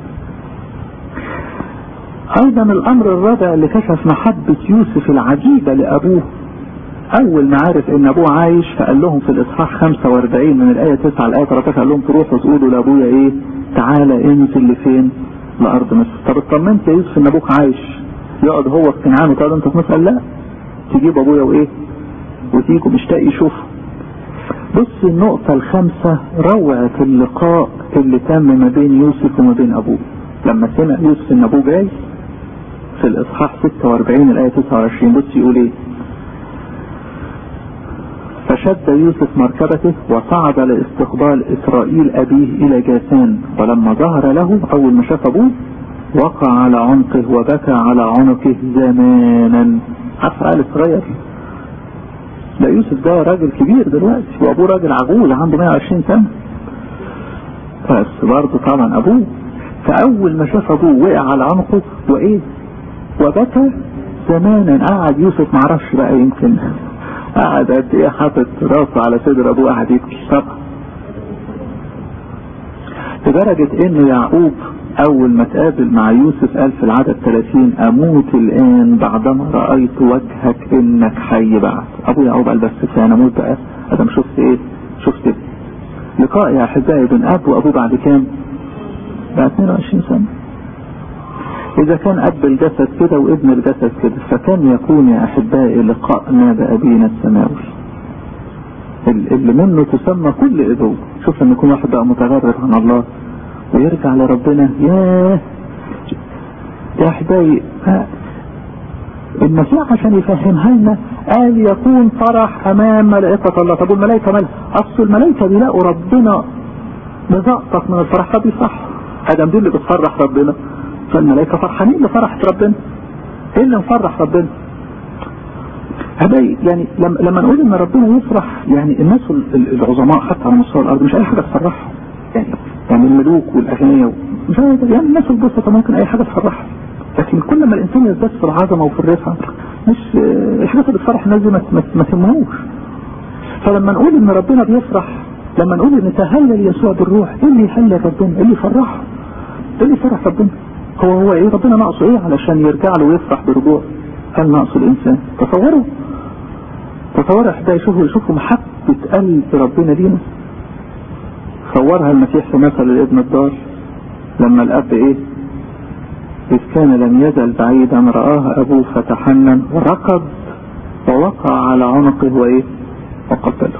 ايضا الامر الرابع اللي كشف محبة يوسف العجيبة لابوه اول ما عرف ان ابوه عايش فقال لهم في الاصحاح خمسة واربعين من الاية تسعة الاية ثلاثة قال لهم تروحوا تقولوا لابويا ايه؟ تعالى انزل لفين؟ لارض مصر. طب اطمنت يا يوسف ان ابوك عايش يقعد هو في كنعان وتقعد انت في مصر؟ قال لا، تجيب ابويا وايه؟ وتيجوا مشتاق يشوفه. بص النقطة الخامسة روعة اللقاء اللي تم ما بين يوسف وما بين ابوه. لما سمع يوسف ان ابوه جاي في الاصحاح ستة واربعين الاية تسعة وعشرين بص يقول ايه؟ فشد يوسف مركبته وصعد لاستقبال اسرائيل ابيه الى جاسان، ولما ظهر له اول ما شاف ابوه وقع على عنقه وبكى على عنقه زمانا. عارف عيل صغير؟ لا يوسف ده راجل كبير دلوقتي، وابوه راجل عجوز عنده مئة وعشرين سنة، بس برضه طبعا ابوه. فاول ما شاف ابوه وقع على عنقه وايه وبكى زمانا. قعد يوسف معرفش بقى، يمكن قعد قد ايه حاطط راسه على صدر ابوه قعد يبكي طبعا، لدرجة انه يعقوب اول ما تقابل مع يوسف قال في العدد ثلاثين اموت الان بعدما رأيت وجهك انك حي بعد. ابو يعقوب قال بس انا اموت بقى ادم شفت ايه شفت ايه. لقاء يا احبائي بين اب وابوه بعد كام؟ بعد اثنين وعشرين سنة. اذا كان اب الجسد كده وابن الجسد كده، فكان يكون يا احبائي لقاءنا بابينا السماوي اللي منه تسمى كل ابوه. شوف لما يكون واحد بقى متغرب عن الله ويرجع لربنا، ياه يا احبائي المسيح عشان يفهمها لنا قال يكون فرح امام ملائكة الله. طب الملائكة مالها؟ اصل الملائكة بيلاقوا ربنا بزقطك من الفرح فبيصح. ادم دي اللي بتفرح ربنا، فالملائكة فرحانين لفرحة ربنا. ايه اللي مفرح ربنا؟ هبقى يعني لما نقول ان ربنا يفرح، يعني الناس العظماء حتى على مستوى الارض مش اي حاجة تفرحهم، يعني يعني الملوك والاغنياء مش يعني الناس البسطة ممكن اي حاجة تفرحها، لكن كل ما الانسان يزداد في العظمة وفي الرفعة مش الحاجات اللي بتفرح الناس دي ما تهمهوش. فلما نقول ان ربنا بيفرح، لما نقول ان تهلل يسوع بالروح، ايه اللي يهلل ربنا؟ ايه اللي يفرحه؟ ايه اللي يفرح ربنا؟ هو هو ايه ربنا ناقصه ايه علشان يرجع له ويفرح برجوع؟ هل ناقصه الانسان؟ تصوروا تصوروا احدى يشوفوا يشوفوا محبة قلب ربنا لينا. صورها المسيح في مثل الابن الضال لما الاب ايه إذ كان لم يزل بعيدا رآه ابوه فتحنن وركض ووقع على عنقه وايه وقتله.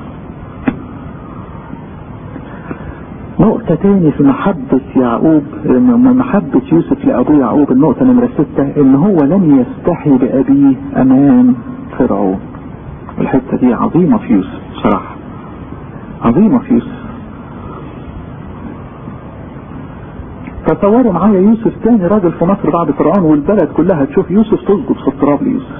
نقطة تاني في محبة يعقوب، محبة يوسف لأبوه يعقوب، النقطة نمرة ستة ان هو لم يستحي بأبيه امام فرعون. الحتة دي عظيمة في يوسف صراحة، عظيمة في يوسف. تصوروا معايا يوسف تاني راجل في مصر بعد فرعون، والبلد كلها تشوف يوسف تسجد في التراب ليوسف.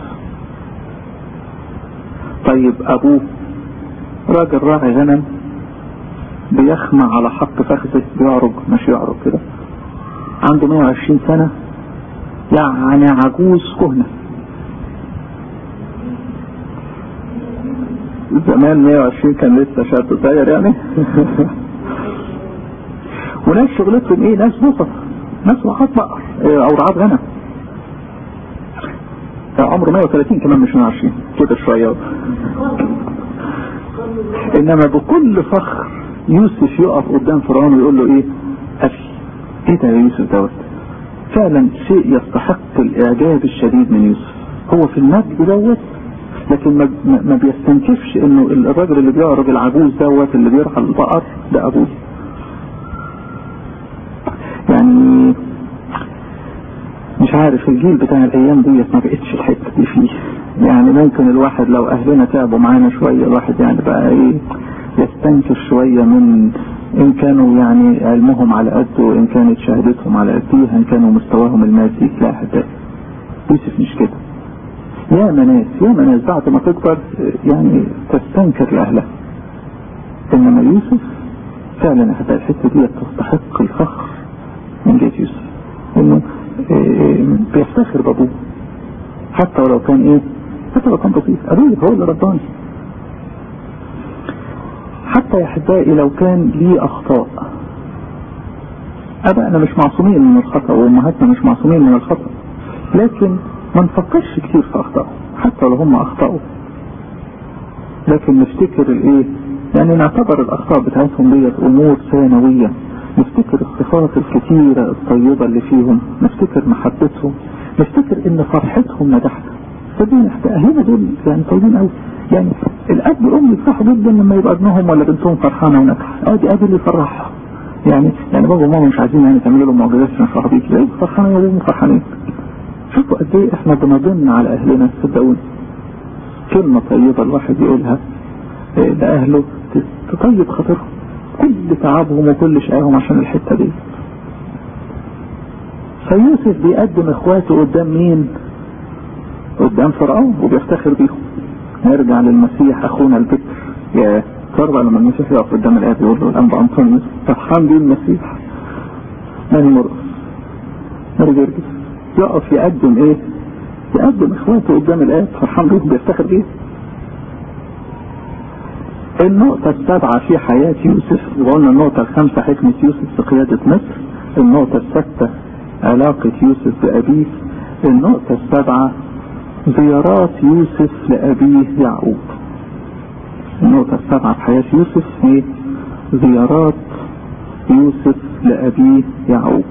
طيب ابوه راجل راعي غنم بيخمع على حق فخذه، بيعرج مش يعرج كده، عنده مئة وعشرين سنة، يعني عجوز كهنة. زمان مئة وعشرين كان لسه شاب صغير يعني. وناس شغلتهم ايه؟ ناس بسط، ناس رعاة بقر او رعاة غنم. عمره مئة وثلاثين كمان مش مئة وعشرين كده شوية. انما بكل فخر يوسف يقف قدام فرعون ويقول له ايه؟ ابي. ايه ده يا يوسف دوت؟ فعلا شيء يستحق الاعجاب الشديد من يوسف. هو في المجد دوت، لكن ما, ما بيستنكفش انه الراجل اللي بيعرج العجوز دوت اللي بيرعى البقر ده ابوه. يعني مش عارف الجيل بتاع الايام ديت ما بقتش الحته دي فيه. يعني ممكن الواحد لو اهلنا تعبوا معانا شويه الواحد يعني بقى ايه يستنكف شويه من ان كانوا يعني علمهم على قده وان كانت شهادتهم على قديها ان كانوا مستواهم المادي. لا حتى يوسف مش كده. يا مناس يا مناس بعد ما تكبر يعني تستنكر لاهلها، انما يوسف فعلا حتى الحته دي تستحق الفخر من جهه يوسف انه بيفتخر بابوه حتى ولو كان ايه حتى لو كان بسيط. ابوه هو اللي رباني. حتى يا احبائي لو كان ليه اخطاء، ابائنا مش معصومين من الخطأ وامهاتنا مش معصومين من الخطأ، لكن ما نفكرش كتير في اخطائهم حتى لو هم اخطأوا، لكن نفتكر الايه يعني نعتبر الاخطاء بتاعتهم ديت امور ثانويه. نفتكر الصفات الكثيرة الطيبة اللي فيهم، نفتكر محبتهم، نفتكر ان فرحتهم نجحت. صدقني اهلنا دول يعني طيبين قوي. يعني الاب والام يفرحوا جدا لما يبقى ابنهم ولا بنتهم فرحانه وناجحه. ادي ادي اللي يفرحها. يعني يعني بابا وماما مش عايزين يعني تعملوا لهم معجزات عشان يفرحوا بيك، ايه فرحانه يا ابوهم فرحانين. شوفوا قد ايه احنا بنضن على اهلنا. صدقوني كلمه طيبه الواحد يقولها لاهله تطيب خاطرهم، كل تعبهم وكل شقاهم عشان الحته دي. فيوسف بيقدم اخواته قدام مين؟ قدام فرعون وبيفتخر بيهم. نرجع للمسيح اخونا البكر. يا ترضى لما المسيح يقف قدام الاب يقول له الانبا انطونيوس فرحان بيه المسيح ماني مرقص نرجع يقف يقدم ايه؟ يقدم اخواته قدام الاب فرحان بيهم بيفتخر بيه. النقطة السابعة في حياة يوسف، وقلنا النقطة الخامسة حكمة يوسف في قيادة مصر. النقطة السادسة علاقة يوسف بأبيه. النقطة السابعة زيارات يوسف لأبيه يعقوب. النقطة السابعة في حياة يوسف هي زيارات يوسف لأبيه يعقوب.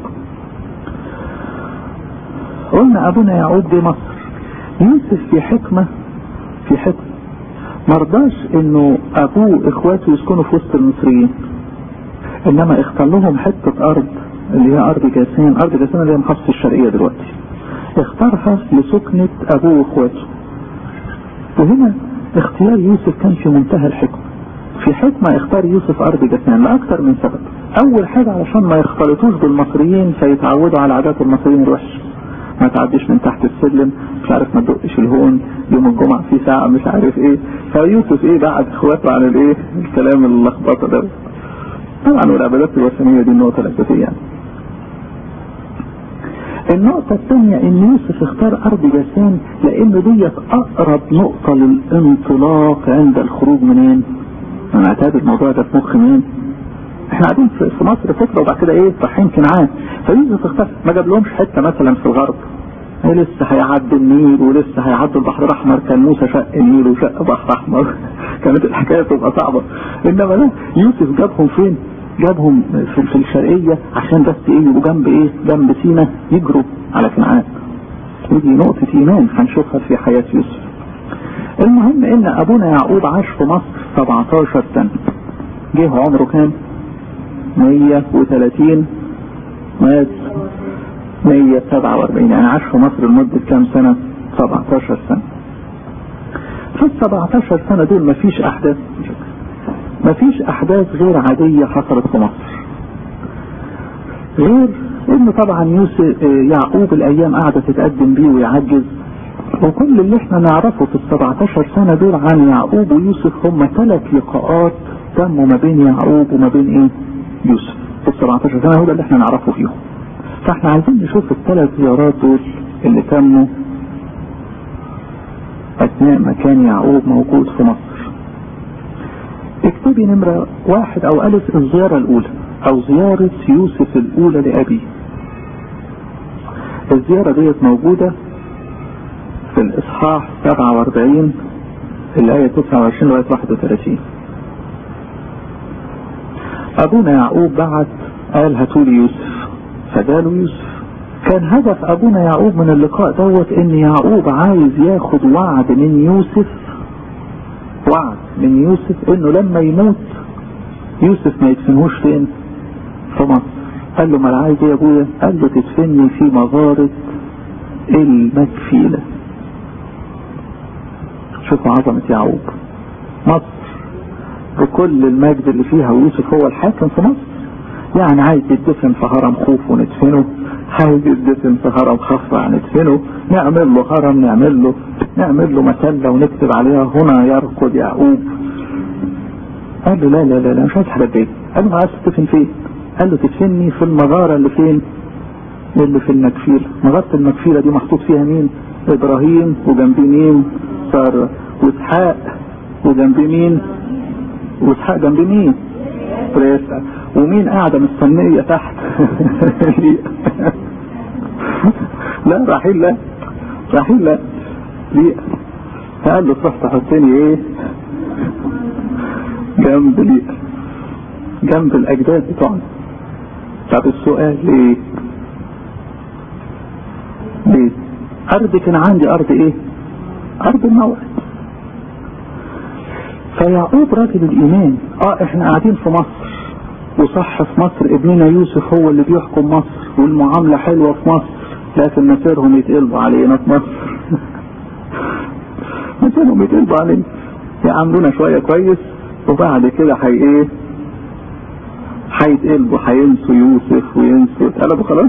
قلنا أبونا يعقوب دي مصر. يوسف في حكمة في حكمة مرضاش انه ابوه اخواته يسكنوا في وسط المصريين، انما اختار لهم حتة ارض اللي هي ارض جاسين. ارض جاسين اللي هي محافظة الشرقية دلوقتي، اختارها لسكنة ابوه واخواته. وهنا اختيار يوسف كان في منتهى الحكمة. في حكمة اختار يوسف ارض جاسين لاكثر من سبب. اول حاجة علشان ما يختلطوش بالمصريين فيتعودوا على عادات المصريين الوحشة، ما تعديش من تحت السلم، مش عارف ما تدقش الهون، يوم الجمعة في ساعة مش عارف ايه. فيوسف ايه بعد اخواته عن الايه الكلام اللخبطه ده. طبعا والعبادات الوثنية دي النقطة الاساسية يعني. النقطة الثانية ان يوسف اختار ارض جاسان لان ديت اقرب نقطة للانطلاق عند الخروج منين. انا اعتاد الموضوع ده في مخي منين. احنا قاعدين في مصر فترة وبعد كده ايه رايحين كنعان. فيوسف اختار ما جاب لهمش حتة مثلا في الغرب، هي لسه هيعدوا النيل ولسه هيعدوا البحر الاحمر. كان موسى شق النيل وشق بحر احمر كانت الحكايه تبقى صعبه. انما لا، يوسف جابهم فين؟ جابهم في, في الشرقيه عشان بس ايه يبقوا جنب ايه جنب سينا يجروا على كنعان. ودي نقطه ايمان هنشوفها في حياه يوسف. المهم ان ابونا يعقوب عاش في مصر سبعتاشر سنه. جه عمره كام؟ مية وثلاثين. مات مية وسبعة واربعين. يعني عاش في مصر لمدة كام سنة؟ سبعتاشر سنة. في السبعتاشر سنة دول مفيش احداث مفيش احداث غير عادية حصلت في مصر، غير ان طبعا يوسف يعقوب الايام قاعدة تتقدم بيه ويعجز. وكل اللي احنا نعرفه في السبعتاشر سنة دول عن يعقوب ويوسف هم ثلاث لقاءات تموا ما بين يعقوب وما بين ايه يوسف في السبعتاشر سنة. هو ده اللي احنا نعرفه فيهم. فاحنا عايزين نشوف الثلاث زيارات دول اللي تموا اثناء ما كان يعقوب موجود في مصر. اكتبي نمرة واحد او الف الزيارة الاولى او زيارة يوسف الاولى لابيه. الزيارة ديت موجودة في الاصحاح سبعة واربعين الاية تسعة وعشرين لغاية واحد وثلاثين. ابونا يعقوب بعت قال هاتولي يوسف، فجاله يوسف. كان هدف ابونا يعقوب من اللقاء دوت ان يعقوب عايز ياخد وعد من يوسف، وعد من يوسف انه لما يموت يوسف ما يدفنهوش فين؟ في مصر. قال له ما انا عايز ايه يا ابويا؟ قال له تدفني في مغارة المكفيلة. شوفوا عظمة يعقوب. مصر بكل المجد اللي فيها ويوسف هو الحاكم في مصر، يعني عايز يدفن في هرم خوف وندفنه، عايز يدفن في هرم خفرع ندفنه، نعمل له هرم نعمل له نعمل له مسلة ونكتب عليها هنا يرقد يعقوب. قال له لا لا لا, لا مش عايز حاجة دي. قال له ما عايز تدفن فين؟ قال له تدفني في المغارة اللي فين؟ اللي في المكفيلة. مغارة المكفيلة دي محطوط فيها مين؟ ابراهيم وجنبي مين؟ سارة واسحاق وجنبي مين؟ واسحاق جنبي مين؟ بريسا. ومين قاعدة مستنية تحت؟ لا راحيل لا راحيل لا ليه. فقال له تروح تحطني ايه جنب ليه جنب الاجداد بتوعنا. طب السؤال ليه ليه ارض كان عندي ارض ايه؟ ارض الموعد. فيعقوب راجل الايمان. اه احنا قاعدين في مصر وصح في مصر ابننا يوسف هو اللي بيحكم مصر والمعاملة حلوة في مصر، لكن مسيرهم يتقلبوا علينا في مصر. مسيرهم يتقلبوا علينا، يعملونا شوية كويس وبعد كده حي ايه هيتقلبوا هينسوا يوسف وينسوا اتقلبوا خلاص.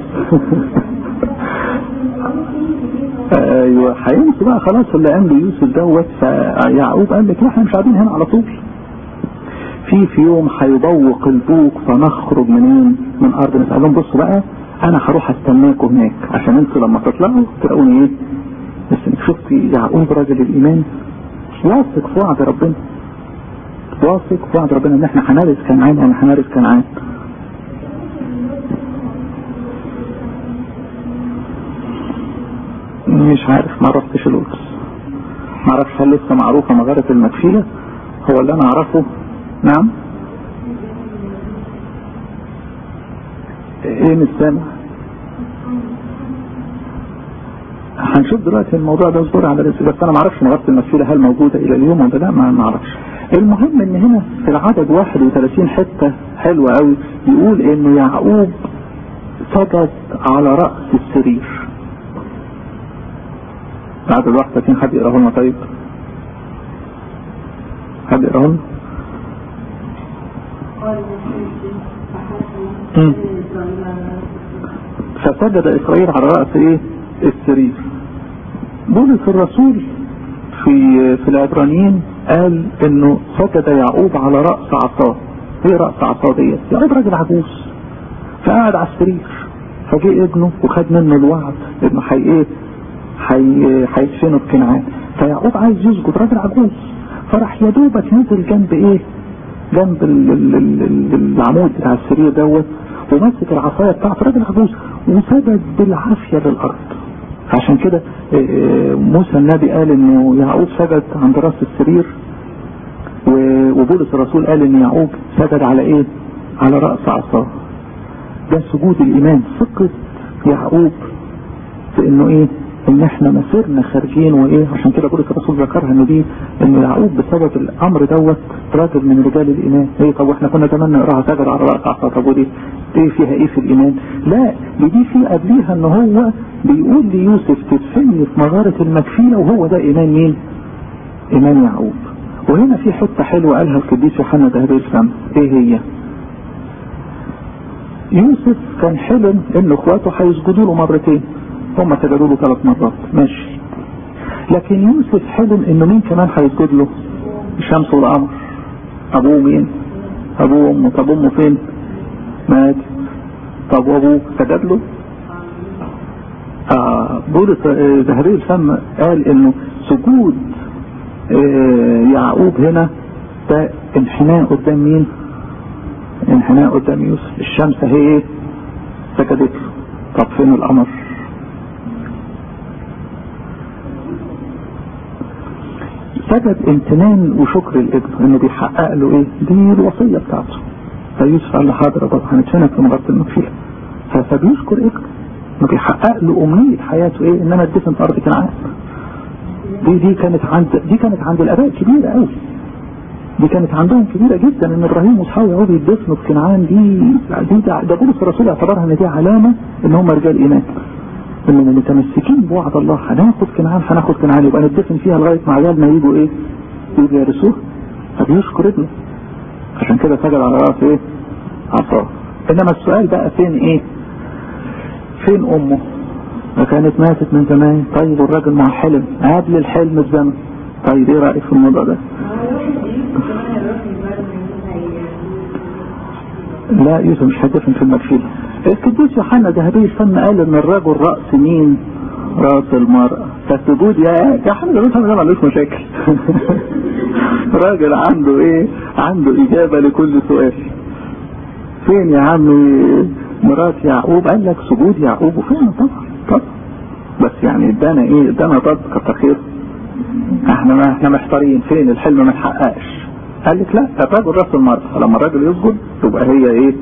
ايوه هينسوا بقى خلاص اللي قام له يوسف دوت. فيعقوب قال لك لا احنا مش قاعدين هنا على طول، في في يوم هيبوق البوق فنخرج منين من ارض مصر. قال لهم بصوا بقى انا هروح استناكم هناك عشان انتوا لما تطلعوا تلاقوني ايه. بس شفتي يعقوب راجل الايمان واثق في وعد ربنا، واثق في وعد ربنا ان احنا هنرث كنعان يعني هنرث كنعان. مش عارف ما عرفتش القدس، ما عرفش هل لسه معروفة مغارة المكفيلة. هو اللي انا اعرفه نعم ايه مش سامع. هنشوف دلوقتي الموضوع ده اصبر على الاسئله، بس انا ما اعرفش مغارة المكفيلة هل موجودة الى اليوم ولا لا، ما اعرفش. المهم ان هنا في العدد واحد وثلاثين حتة حلوة قوي يقول انه يعقوب سجد على رأس السرير. العدد واحد وثلاثين حد يقراه لنا طيب؟ حد يقراه لنا؟ فسجد إسرائيل على رأس ايه السرير. بولس الرسول في في العبرانيين قال انه سجد يعقوب على رأس عصاه. ايه رأس عصاه ديت؟ يعقوب راجل عجوز فقعد على السرير، فجاء ابنه وخد منه الوعد انه حي ايه هيدفنه في كنعان. فيعقوب عايز يسجد راجل عجوز، فراح يا دوبك نزل جنب ايه جنب ال ال ال العمود بتاع السرير دوت ومسك العصايه بتاعته راجل عجوز وسجد بالعافيه للارض. عشان كده موسى النبي قال انه يعقوب سجد عند راس السرير، وبولس الرسول قال ان يعقوب سجد على ايه على راس عصاه. ده سجود الايمان، ثقة يعقوب في انه ايه ان احنا مسيرنا خارجين وايه. عشان كده بولس الرسول ذكرها ان دي ان يعقوب بسبب الامر دوت راجل من رجال الايمان. ايه طب واحنا كنا زمان نقراها سجد على راس عصاه، طب ودي ايه فيها ايه في الايمان؟ لا دي في قبليها ان هو بيقول ليوسف تدفني في مغارة المكفيلة، وهو ده ايمان مين؟ ايمان يعقوب. وهنا في حتة حلوة قالها القديس يوحنا ذهبي الفم. ايه هي؟ يوسف كان حلم ان اخواته هيسجدوا له مرتين، هم سجدوا له ثلاث مرات ماشي، لكن يوسف حلم انه مين كمان هيسجد له؟ الشمس والقمر. ابوه مين؟ ابوه وامه. طب امه فين؟ مات. طب وابوه سجد له؟ آه بولس ذهبي الفم قال انه سجود آه يعقوب هنا ده انحناء قدام مين؟ انحناء قدام يوسف. الشمس هي ايه؟ سجدت له. طب فين القمر؟ سجد امتنان وشكر الابن انه بيحقق له ايه؟ دي الوصيه بتاعته. فيوسف قال له حاضر طب هنتفنك في مغارة المكفيلة. فبيشكر ابنه انه بيحقق له امنيه حياته ايه؟ ان انا اتدفن في ارض كنعان. دي دي كانت عند دي كانت عند الاباء كبيره قوي. دي كانت عندهم كبيره جدا ان ابراهيم واصحابه يقعدوا يدفنوا في كنعان. دي دي ده بولس الرسول اعتبرها ان دي علامه ان هم رجال ايمان، انهم متمسكين بوعد الله. هناخد كنعان هناخد كنعان يبقى ندفن فيها لغايه ما عيالنا يجوا ايه؟ يجوا يرثوها. فبيشكر ابنه. عشان كده سجد على راس ايه؟ عصاه. انما السؤال بقى فين ايه؟ فين امه؟ كانت ماتت من زمان. طيب الراجل مع حلم قبل الحلم بزمن. طيب ايه رايك في الموضوع ده؟ لا يوسف مش هيدفن في المكفيلة. القديس يوحنا ذهبي الفم قال ان الرجل راس مين؟ راس المرأة. فالسجود يا يا حمد الرسول ده مالوش مشاكل. راجل عنده ايه؟ عنده اجابة لكل سؤال. فين يا عمي مرات يعقوب؟ قال لك سجود يعقوب. وفين طبعا طبعا بس يعني ادانا ايه؟ ادانا طب كتر خير. احنا ما احنا محتارين فين الحلم ما اتحققش. قال لك لا الرجل راس المرأة، لما الراجل يسجد تبقى هي ايه؟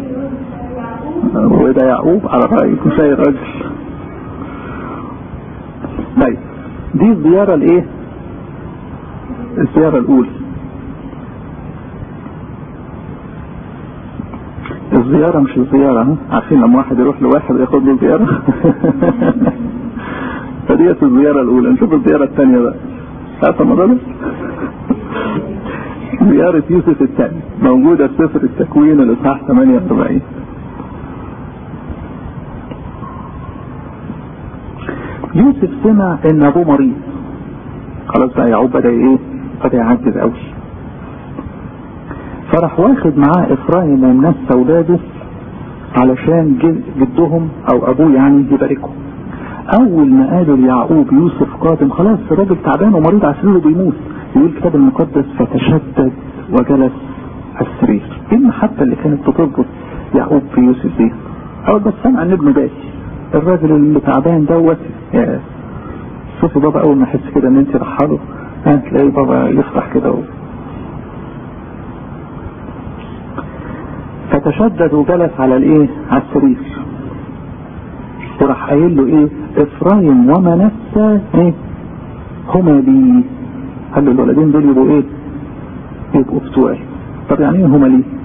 وده يعقوب على رأي كفاية الرجل. طيب دي الزيارة الايه؟ الزيارة الاولى. الزيارة مش الزيارة ها؟ عارفين لما واحد يروح لواحد ياخد له زيارة. فديت الزيارة الاولى. نشوف الزيارة الثانية بقى. عارف الموضوع ده؟ زيارة يوسف الثاني موجودة في سفر التكوين الإصحاح ثمانية وأربعين. يوسف سمع ان ابوه مريض، خلاص بقى يعقوب بدأ ايه؟ بدأ يعجز قوي، فراح واخد معاه افرايم ومنسى اولاده علشان جدهم او ابوه يعني يباركهم. اول ما قالوا ليعقوب يوسف قادم، خلاص الراجل تعبان ومريض على سريره بيموت، يقول الكتاب المقدس فتشدد وجلس على السرير. ايه المحبه اللي كانت بتربط يعقوب في يوسف دي؟ اول بس سمع ان ابنه باكي، الراجل اللي تعبان دوت، يا شوفوا بابا اول ما يحس كده ان انت رحله هتلاقي بابا يفرح كده و... فتشدد وجلس على الايه؟ على السرير، وراح قايل له ايه؟ افرايم ومنسى ايه؟ هما لي. قال له الولدين دول يبقوا ايه؟ يبقوا بتوعي. طب يعني ايه هما لي؟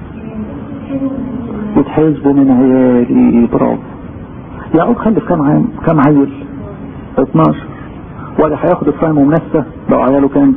يتحسبوا من عيالي. برافو. يعقوب خلف كام عام؟ كام عيل؟ اتناشر. ولا هياخد افرايم ومنسى لو عياله كام؟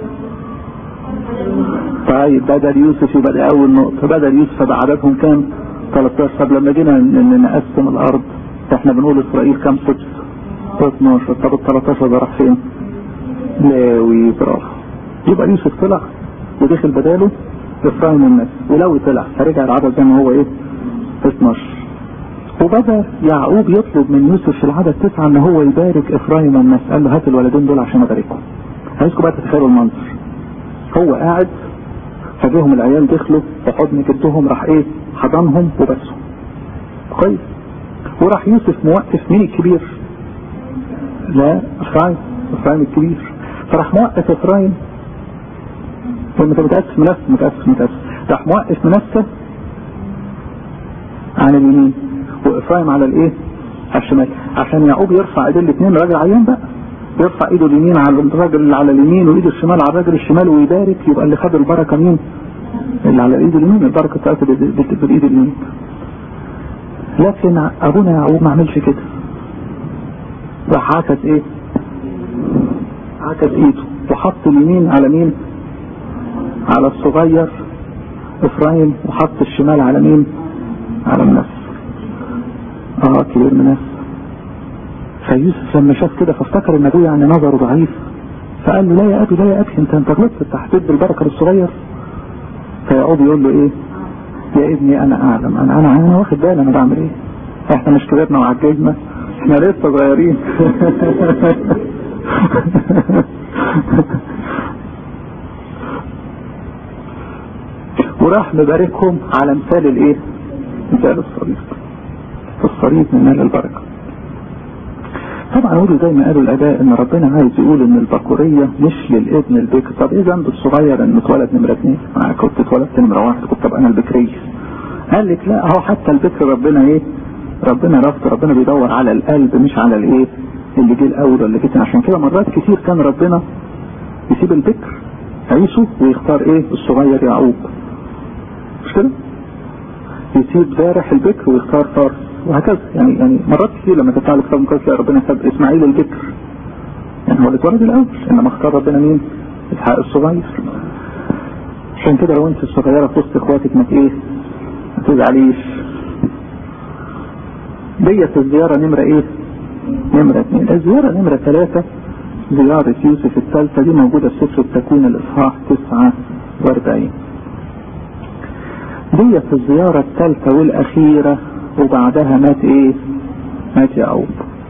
طيب بدل يوسف يبقى دي اول نقطة، بدل يوسف بقى عددهم كام؟ تلتاشر. طب لما جينا نقسم الارض احنا بنقول اسرائيل كام سبت؟ اتناشر. طب ال تلتاشر ده راح فين؟ لاوي. برافو. يبقى يوسف طلع ودخل بداله افرايم والناس، ولوي طلع فرجع العدد زي ما هو ايه؟ اتناشر. وبدأ يعقوب يطلب من يوسف في العدد تسعة ان هو يبارك افرايم والناس. قال له هات الولدين دول عشان اباركهم. عايزكم بقى تتخيلوا المنظر، هو قاعد فجاهم العيال دخلوا في حضن جدهم، راح ايه؟ حضنهم وبسهم. كويس. وراح يوسف موقف مين الكبير؟ لا افرايم، افرايم الكبير. فراح موقف افرايم، انت متأسف منسى متأسف متأسف راح موقف منسى عن اليمين وافرايم على الايه؟ على الشمال، عشان يعقوب يرفع ايديه الاثنين. الراجل عيان بقى، يرفع ايده اليمين على الراجل اللي على اليمين وايده الشمال على الراجل الشمال ويبارك، يبقى اللي خد البركه مين؟ اللي على ايده اليمين، البركه بتاعته بالايد اليمين. لكن ابونا يعقوب ما عملش كده، راح عكس ايه؟ عكس ايده وحط اليمين على مين؟ على الصغير افرايم، وحط الشمال على مين؟ على الناس. اه كبير من الناس. فيوسف لما شاف كده فافتكر ان ابوه يعني نظره ضعيف، فقال له لا يا ابي لا يا ابي انت انت غلطت، انت هتدي البركه للصغير. فيعقوب يقول له ايه؟ يا ابني انا اعلم، انا انا انا واخد بالي انا بعمل ايه، احنا مش كبرنا وعجزنا، احنا لسه صغيرين. وراح مباركهم على مثال الايه؟ مثال الصليب. الصليب من مال البركه. طبعا قولوا زي ما قالوا الاباء ان ربنا عايز يقول ان البكوريه مش للابن البكر. طب ايه ذنب الصغير ان اتولد نمره اثنين؟ انا كنت اتولدت نمره واحد كنت ابقى انا البكريه. قال لك لا، هو حتى البكر ربنا ايه؟ ربنا رفض، ربنا بيدور على القلب مش على الايه؟ اللي جه الاول ولا جه. عشان كده مرات كتير كان ربنا يسيب البكر عيسو ويختار ايه؟ الصغير يعقوب. مش كده؟ يسيب ذارح البكر ويختار فارس وهكذا. يعني يعني مرات كتير لما تطلع لك كتاب مقدس ربنا ساب اسماعيل البكر، يعني هو اللي اتولد الاول، انما اختار ربنا مين؟ اسحاق الصغير. عشان كده لو انت الصغيره في وسط اخواتك ما ايه؟ ما تزعليش. ديت الزياره نمره ايه؟ نمره اثنين. الزياره نمره ثلاثه زياره يوسف الثالثه، دي موجوده في سفر التكوين الاصحاح تسعة وأربعين. ديت الزياره الثالثه والاخيره، وبعدها مات ايه؟ مات يعقوب.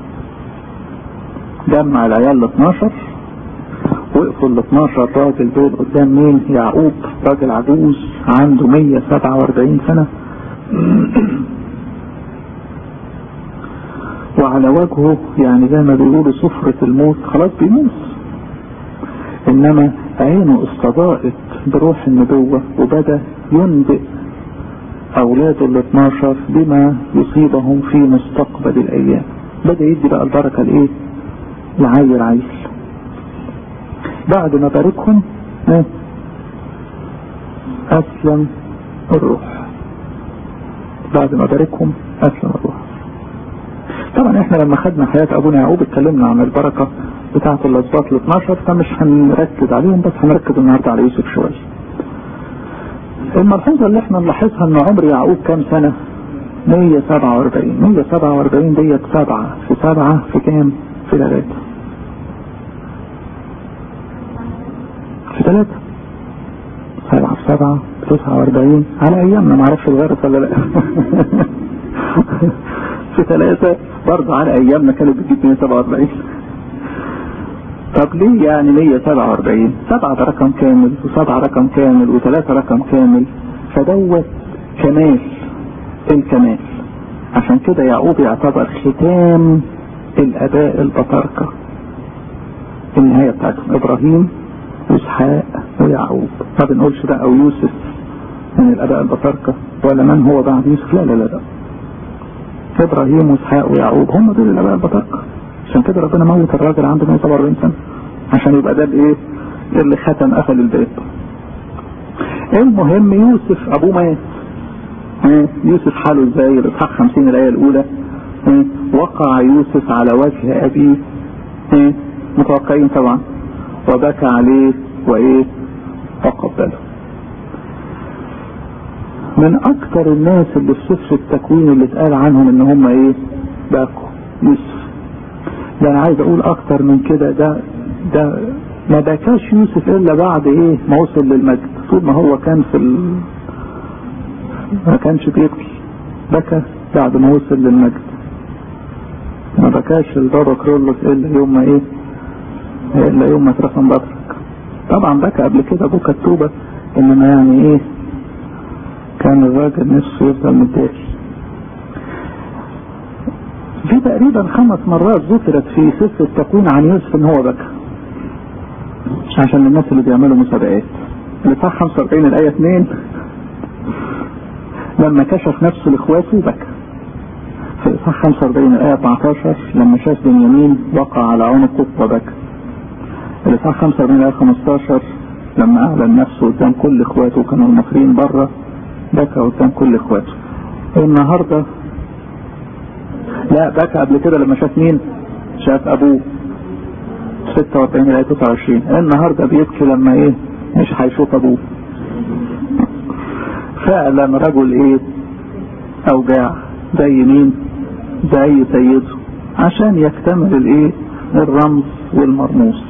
جمع العيال ال اتناشر، وقفوا ال اتناشر راجل دول قدام مين؟ يعقوب، راجل عجوز عنده مية وسبعة وأربعين سنة، وعلى وجهه يعني زي ما بيقولوا صفرة الموت، خلاص بيموت، انما عينه استضاءت بروح النبوة وبدأ ينبئ اولاده ال اتناشر بما يصيبهم في مستقبل الايام. بدأ يدي بقى البركة لايه؟ لعيل عيل. بعد ما باركهم اه اسلم الروح. بعد ما باركهم اسلم الروح. طبعا احنا لما خدنا حياة ابونا يعقوب اتكلمنا عن البركة بتاعة الاسباط ال اتناشر، فمش هنركز عليهم، بس هنركز النهاردة على يوسف شوية. الملحوظة اللي احنا نلاحظها ان عمر يعقوب كام سنة؟ مية وسبعة واربعين. مية وسبعة واربعين ديت سبعة في سبعة في كام؟ في ثلاثة. في ثلاثة. سبعة في سبعة تسعة واربعين على ايامنا، معرفش الغرس ولا لا. في ثلاثة برضه على ايامنا كانت بتجيب مية وسبعة واربعين. طب ليه يعني مية وسبعة واربعين؟ سبعة ده رقم كامل، وسبعة رقم كامل، وثلاثة رقم كامل، فدوت كمال الكمال. عشان كده يعقوب يعتبر ختام الاباء البطاركة، النهاية بتاعتهم ابراهيم واسحاق ويعقوب. ما بنقولش بقى او يوسف من الاباء البطاركة ولا من هو بعد يوسف، لا لا لا لا، ابراهيم واسحاق ويعقوب هم دول الاباء البطاركة. عشان كده ربنا موت الراجل عنده مية وسبعة واربعين سنة عشان يبقى ده الايه اللي ختم قفل البيت. المهم يوسف ابوه مات. يوسف حاله ازاي؟ الاصحاح خمسين الايه الاولى، وقع يوسف على وجه ابيه متوقعين طبعا، وبكى عليه وايه وقبله. من اكتر الناس اللي في سفر التكوين اللي اتقال عنهم ان هم ايه باكوا يوسف. ده انا عايز اقول اكتر من كده، ده ده ما بكاش يوسف الا بعد ايه ما وصل للمجد. طول ما هو كان في ال... ما كانش بيبكي، بكى بعد ما وصل للمجد. ما بكاش البابا كرولوس الا يوم ما ايه الا يوم ما اترسم بطرك. طبعا بكى قبل كده بكى التوبة، انما يعني ايه كان الراجل نفسه يفضل متضايق. في تقريبا خمس مرات ذكرت في سفر التكوين عن يوسف ان هو بكى، عشان الناس اللي بيعملوا مسابقات. الاصحاح خمسة واربعين الايه اتنين لما كشف نفسه لاخواته بكى. في الاصحاح خمسة واربعين الايه اربعتاشر لما شاف بنيامين وقع على عنقه وبكى. الاصحاح خمسة واربعين الايه خمستاشر لما اعلن نفسه قدام كل اخواته كانوا المصريين بره بكى قدام كل اخواته. النهارده لا بكى قبل كده لما شاف مين؟ شاف ابوه. ستة واربعين الايه تسعة وعشرين النهارده بيبكي لما ايه مش هيشوف ابوه. فعلا رجل ايه اوجاع زي مين؟ زي سيده، عشان يكتمل الايه الرمز والمرموز.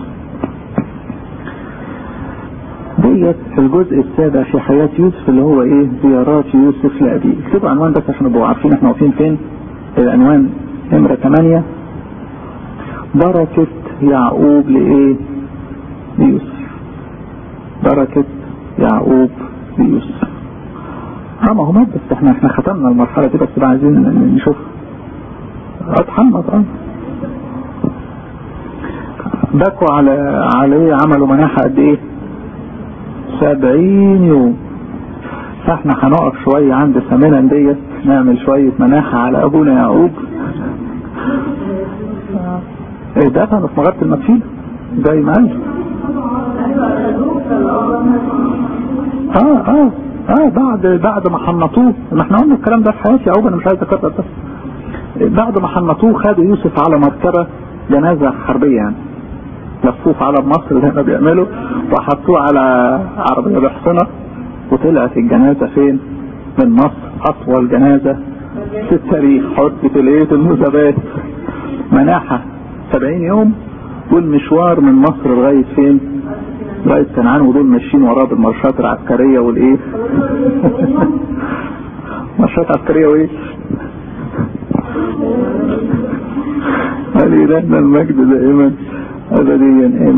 ديت الجزء السابع في حياة يوسف اللي هو ايه زيارات يوسف لأبيه. اكتبوا عنوان بس عشان نبقوا عارفين احنا واقفين فين. العنوان نمرة ثمانية، بركة يعقوب لإيه ليوسف. بركة يعقوب ليوسف. اه ما هو مات بس احنا احنا ختمنا المرحلة دي، بس بقى عايزين نشوف اتحمد. اه بكوا على عليه عملوا مناحة قد ايه؟ سبعين يوم. فاحنا هنقف شوية عند ثمانية ديت نعمل شوية مناحة على ابونا يعقوب. ايه ده كان في مغارة المكفيل زي ما قال. اه اه اه بعد بعد ما حنطوه، ما احنا قلنا الكلام ده في حياة يعقوب، انا مش عايز اكرر بس. بعد ما حنطوه خدوا يوسف على مركبة جنازة حربية، يعني لفوه على مصر زي ما بيعملوا، وحطوه على عربية بحصنة، وطلعت الجنازة فين؟ من مصر. اطول جنازة في التاريخ حطت الايه المسابات. مناحة سبعين يوم، والمشوار من مصر لغاية فين؟ لغاية كنعان، ودول ماشيين وراه بالمارشات العسكرية والايه مارشات عسكرية وايه قال لنا المجد دائما ابديا.